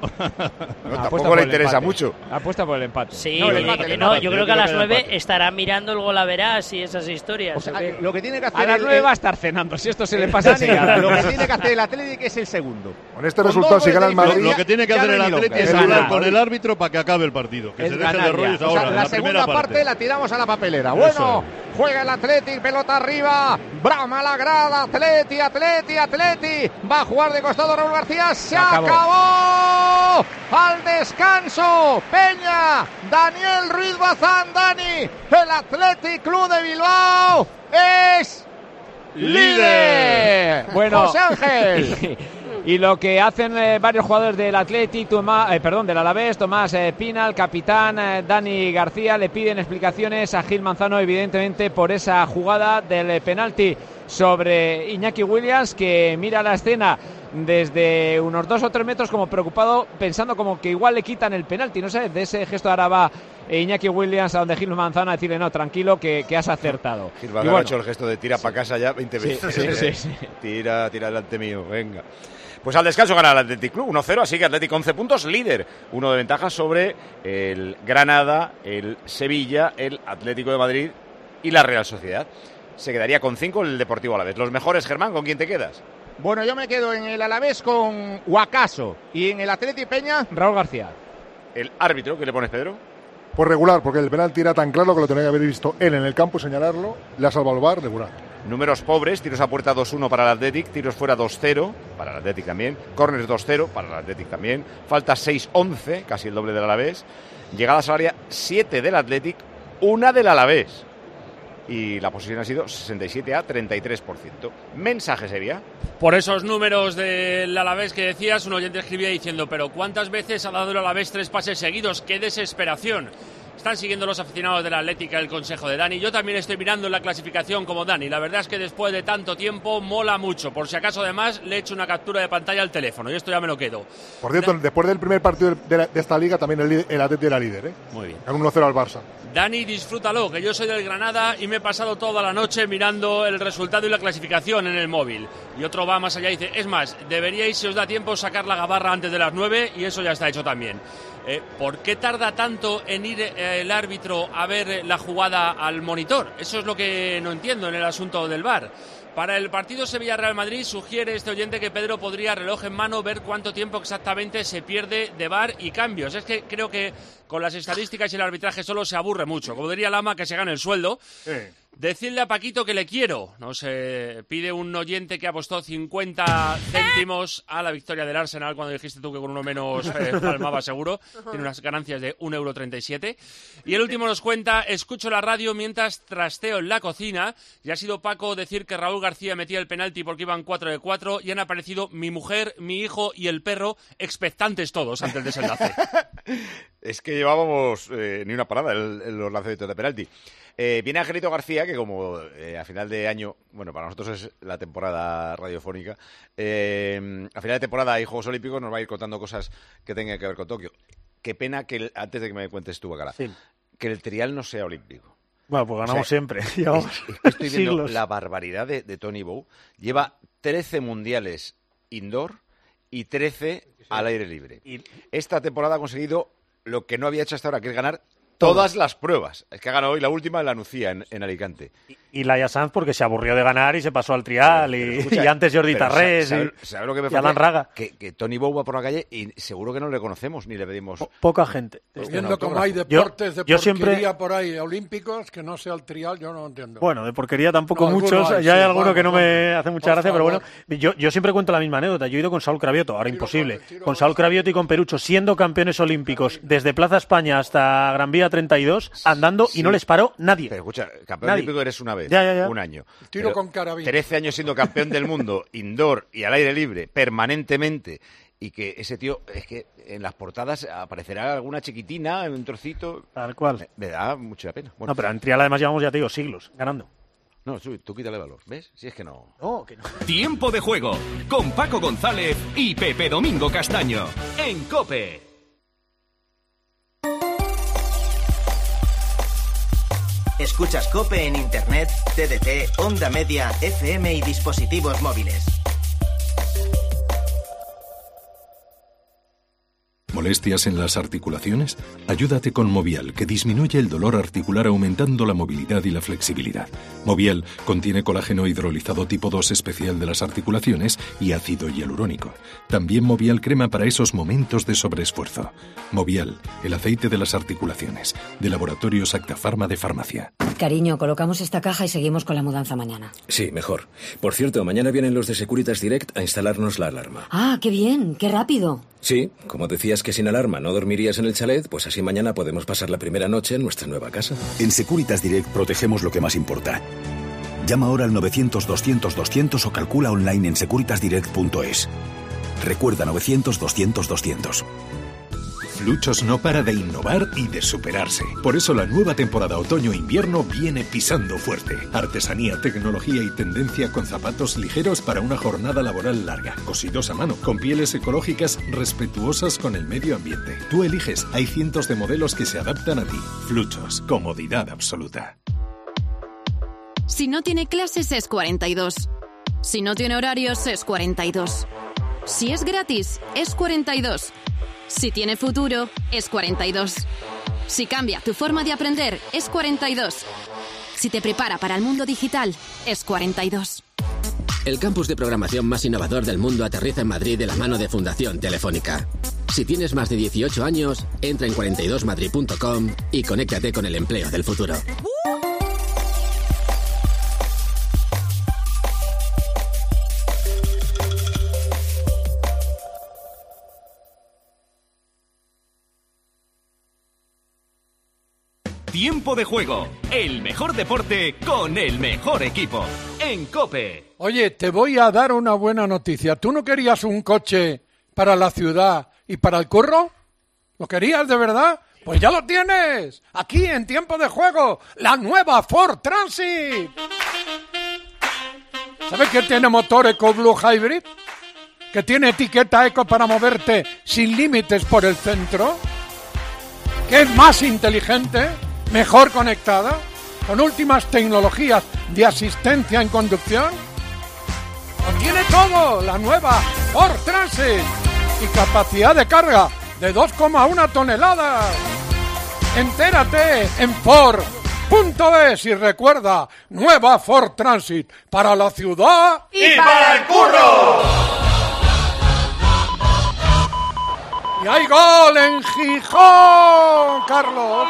tampoco le interesa mucho. Apuesta por el empate. Sí, yo creo que a las 9 estará mirando el Golaveras y esas historias. O sea, lo que tiene que hacer a las 9 va a estar cenando, si esto se le pasa así. Lo que tiene que hacer el Atlético es el segundo. Con este resultado, si gana el Madrid... Lo que tiene que hacer el Atlético es hablar con el árbitro para que acabe el partido. Que se deje de rollos ahora. La segunda parte la tiramos a la papelera. Bueno, juega el Atlético, pelota arriba. Brama la grada, Atleti. Va a jugar de costado Raúl García. Se acabó. Al descanso. Peña. Daniel Ruiz Bazán. Dani. El Athletic Club de Bilbao es líder. Bueno, José Ángel. Y lo que hacen varios jugadores del Athletic, del Alavés, Tomás Pina, el capitán Dani García, le piden explicaciones a Gil Manzano, evidentemente por esa jugada del penalti sobre Iñaki Williams, que mira la escena desde unos 2 o 3 metros como preocupado, pensando como que igual le quitan el penalti, no sé, de ese gesto ahora va Iñaki Williams a donde Gil Manzano a decirle no, tranquilo, que has acertado. Gil Manzano ha hecho el gesto de tira para casa ya 20 veces. Sí. Tira delante mío, venga. Pues al descanso gana el Athletic Club 1-0, así que Athletic 11 puntos, líder. 1 de ventaja sobre el Granada, el Sevilla, el Atlético de Madrid y la Real Sociedad. Se quedaría con 5 el Deportivo Alavés. Los mejores, Germán, ¿con quién te quedas? Bueno, yo me quedo en el Alavés con Huacaso y en el Athletic Peña, Raúl García. ¿El árbitro qué le pones, Pedro? Pues regular, porque el penalti era tan claro que lo tenía que haber visto él en el campo y señalarlo. Le ha salvado el VAR, regular. Números pobres, tiros a puerta 2-1 para el Athletic, tiros fuera 2-0 para el Athletic también, córners 2-0 para el Athletic también, falta 6-11, casi el doble del Alavés, llegadas al área 7 del Athletic, 1 del Alavés. Y la posición ha sido 67 a 33%. ¿Mensaje sería? Por esos números del Alavés que decías, un oyente escribía diciendo, pero ¿cuántas veces ha dado el Alavés 3 pases seguidos? ¡Qué desesperación! Están siguiendo los aficionados de la Atlética el consejo de Dani. Yo también estoy mirando la clasificación como Dani. La verdad es que después de tanto tiempo mola mucho. Por si acaso, además, le he hecho una captura de pantalla al teléfono y esto ya me lo quedo. Por cierto, después del primer partido de esta liga, también el Atlético era líder, ¿eh? Muy bien. Con 1-0 al Barça. Dani, disfrútalo, que yo soy del Granada y me he pasado toda la noche mirando el resultado y la clasificación en el móvil. Y otro va más allá y dice, es más, deberíais, si os da tiempo, sacar la gabarra antes de las 9 y eso ya está hecho también. ¿Por qué tarda tanto en ir el árbitro a ver la jugada al monitor? Eso es lo que no entiendo en el asunto del VAR. Para el partido Sevilla-Real Madrid sugiere este oyente que Pedro podría, reloj en mano, ver cuánto tiempo exactamente se pierde de VAR y cambios. Es que creo que con las estadísticas y el arbitraje solo se aburre mucho. Como diría Lama, que se gane el sueldo. Sí. Decirle a Paquito que le quiero. No sé, pide un oyente que apostó 50 céntimos a la victoria del Arsenal cuando dijiste tú que con uno menos palmaba seguro. Tiene unas ganancias de 1,37 €. Y el último nos cuenta, escucho la radio mientras trasteo en la cocina. Y ha sido Paco decir que Raúl García metía el penalti porque iban 4 de 4 y han aparecido mi mujer, mi hijo y el perro expectantes todos ante el desenlace. Es que llevábamos ni una parada en los lanzamientos de penalti. Viene Angelito García, que como a final de año, bueno, para nosotros es la temporada radiofónica, a final de temporada hay Juegos Olímpicos, nos va a ir contando cosas que tengan que ver con Tokio. Qué pena que, antes de que me cuentes tú, Bacala, sí, que el trial no sea olímpico. Bueno, pues ganamos siempre. Es que estoy viendo la barbaridad de Tony Bow. Lleva 13 mundiales indoor y 13 al aire libre. Esta temporada ha conseguido lo que no había hecho hasta ahora, que es ganar todas las pruebas. Es que ha ganado hoy la última en la Nucía, en Alicante. Y Laia Sanz porque se aburrió de ganar y se pasó al trial. Y antes Jordi Tarrés ¿sabe lo que me y Alan Raga. Que Tony Bow va por la calle y seguro que no le conocemos ni le pedimos... Poca gente. Viendo como hay deportes de porquería por ahí olímpicos, que no sea el trial, yo no lo entiendo. Bueno, de porquería tampoco muchos. Ya hay alguno que no me hace mucha gracia, pero bueno. Yo siempre cuento la misma anécdota. Yo he ido con Saúl Cravioto, ahora imposible. Con Saúl Cravioto y con Perucho, siendo campeones olímpicos desde Plaza España hasta Gran Vía 32, andando y no les paró nadie. Pero escucha, campeón olímpico eres una vez, un año. Tiro con carabina. 13 años siendo campeón del mundo, indoor y al aire libre, permanentemente. Y que ese tío, es que en las portadas aparecerá alguna chiquitina, en un trocito. Tal cual. Me da mucha pena. Bueno, no, pero en trial además llevamos, ya te digo, siglos ganando. No, tú quítale valor, ¿ves? Si es que no. No, que no. Tiempo de juego con Paco González y Pepe Domingo Castaño en COPE. Escuchas COPE en Internet, TDT, Onda Media, FM y dispositivos móviles. molestias en las articulaciones? Ayúdate con Movial, que disminuye el dolor articular aumentando la movilidad y la flexibilidad. Movial contiene colágeno hidrolizado tipo 2 especial de las articulaciones y ácido hialurónico. También Movial crema para esos momentos de sobreesfuerzo. Movial, el aceite de las articulaciones, de Laboratorios Acta Pharma de Farmacia. Cariño, colocamos esta caja y seguimos con la mudanza mañana. Sí, mejor. Por cierto, mañana vienen los de Securitas Direct a instalarnos la alarma. Ah, qué bien, qué rápido. Sí, como decías que sin alarma no dormirías en el chalet, pues así mañana podemos pasar la primera noche en nuestra nueva casa. En Securitas Direct protegemos lo que más importa. Llama ahora al 900-200-200 o calcula online en securitasdirect.es. Recuerda 900-200-200. Fluchos no para de innovar y de superarse. Por eso la nueva temporada otoño-invierno viene pisando fuerte. Artesanía, tecnología y tendencia con zapatos ligeros para una jornada laboral larga. Cosidos a mano, con pieles ecológicas respetuosas con el medio ambiente. Tú eliges, hay cientos de modelos que se adaptan a ti. Fluchos, comodidad absoluta. Si no tiene clases es 42. Si no tiene horarios es 42. Si es gratis es 42. Si tiene futuro, es 42. Si cambia tu forma de aprender, es 42. Si te prepara para el mundo digital, es 42. El campus de programación más innovador del mundo aterriza en Madrid de la mano de Fundación Telefónica. Si tienes más de 18 años, entra en 42madrid.com y conéctate con el empleo del futuro. Tiempo de juego, el mejor deporte con el mejor equipo, en COPE. Oye, te voy a dar una buena noticia. ¿Tú no querías un coche para la ciudad y para el curro? ¿Lo querías de verdad? Pues ya lo tienes. Aquí en Tiempo de Juego, la nueva Ford Transit. ¿Sabes que tiene motor EcoBlue Hybrid? ¿Que tiene etiqueta eco para moverte sin límites por el centro? ¿Que es más inteligente? ¿Mejor conectada? ¿Con últimas tecnologías de asistencia en conducción? ¡Lo tiene todo! La nueva Ford Transit. Y capacidad de carga de 2,1 toneladas. Entérate en Ford.es y recuerda, nueva Ford Transit para la ciudad y para el curro. Y hay gol en Gijón, Carlos.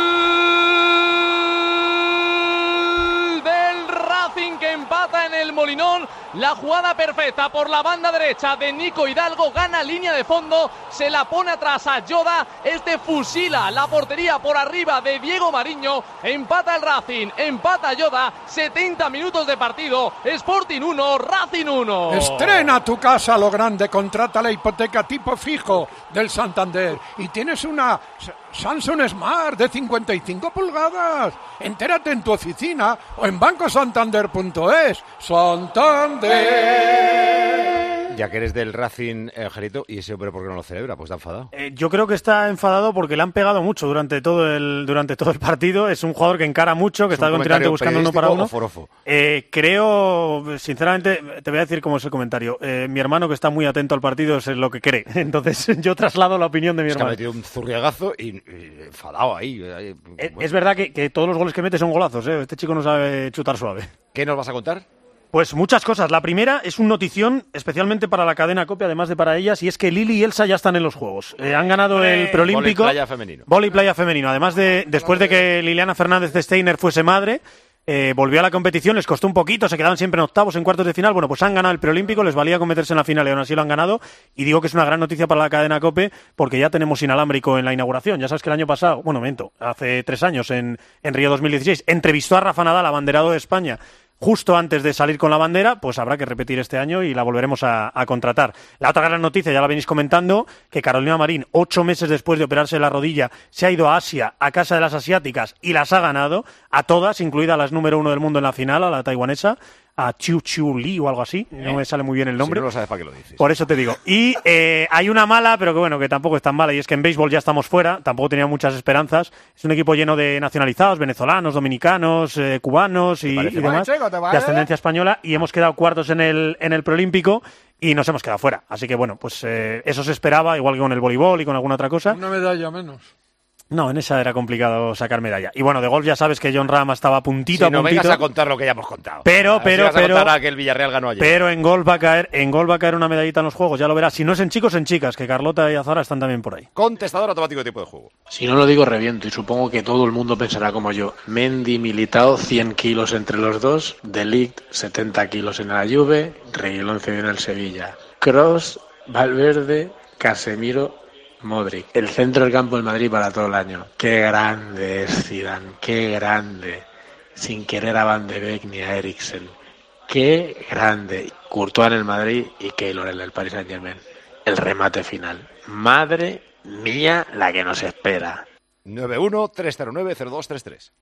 Del Racing que empata en el Molinón. La jugada perfecta por la banda derecha de Nico Hidalgo. Gana línea de fondo. Se la pone atrás a Yoda. Este fusila la portería por arriba de Diego Mariño. Empata el Racing. Empata Yoda. 70 minutos de partido. Sporting 1, Racing 1. Estrena tu casa a lo grande. Contrata la hipoteca tipo fijo del Santander. Y tienes una Samsung Smart de 55 pulgadas. Entérate en tu oficina o en bancosantander.es. Santander. Ya que eres del Racing, Angelito, ¿y ese hombre por qué no lo celebra? Pues está enfadado. Yo creo que está enfadado porque le han pegado mucho durante todo el partido. Es un jugador que encara mucho, que está continuamente buscando uno para uno. Creo, sinceramente, te voy a decir cómo es el comentario. Mi hermano, que está muy atento al partido, es lo que cree. Entonces yo traslado la opinión de mi hermano. Es que ha metido un zurriagazo y enfadado ahí. Es verdad que todos los goles que mete son golazos. Este chico no sabe chutar suave. ¿Qué nos vas a contar? Pues muchas cosas. La primera es una notición especialmente para la cadena COPE, además de para ellas, y es que Lili y Elsa ya están en los Juegos. Han ganado el preolímpico. Vóley playa femenino. Además después de que Liliana Fernández de Steiner fuese madre, volvió a la competición, les costó un poquito, se quedaban siempre en octavos, en cuartos de final. Bueno, pues han ganado el preolímpico, les valía con meterse en la final y aún así lo han ganado. Y digo que es una gran noticia para la cadena COPE porque ya tenemos inalámbrico en la inauguración. Ya sabes que el año pasado, hace 3 años, en Río 2016, entrevistó a Rafa Nadal, abanderado de España, justo antes de salir con la bandera. Pues habrá que repetir este año y la volveremos a contratar. La otra gran noticia, ya la venís comentando, que Carolina Marín, 8 meses después de operarse la rodilla, se ha ido a Asia, a casa de las asiáticas, y las ha ganado a todas, incluida las número 1 del mundo en la final, a la taiwanesa. a Chiu Chiu Li o algo así, no me sale muy bien el nombre. Si no lo sabes, ¿para qué lo dices? Por eso te digo. Y hay una mala, pero que bueno, que tampoco es tan mala, y es que en béisbol ya estamos fuera, tampoco tenía muchas esperanzas. Es un equipo lleno de nacionalizados, venezolanos, dominicanos, cubanos y demás, de ascendencia española, y hemos quedado cuartos en el preolímpico y nos hemos quedado fuera. Así que bueno, pues eso se esperaba, igual que con el voleibol y con alguna otra cosa. Una medalla menos. No, en esa era complicado sacar medalla. Y bueno, de golf ya sabes que John Ram estaba puntito a puntito. No vengas a contar lo que ya hemos contado. Pero que el Villarreal ganó ayer. Pero en golf va a caer una medallita en los juegos, ya lo verás. Si no es en chicos, en chicas, que Carlota y Azara están también por ahí. Contestador automático de tiempo de juego. Si no lo digo, reviento, y supongo que todo el mundo pensará como yo. Mendy, Militao, 100 kilos entre los dos. De Ligt, 70 kilos en la Juve. Reguilón cedió en el Sevilla. Kroos, Valverde, Casemiro, Modric. El centro del campo del Madrid para todo el año. Qué grande es Zidane, qué grande. Sin querer a Van de Beek ni a Eriksen. Qué grande. Courtois en el Madrid y Keylor en el Paris Saint-Germain. El remate final. Madre mía, la que nos espera. 91-309-0233.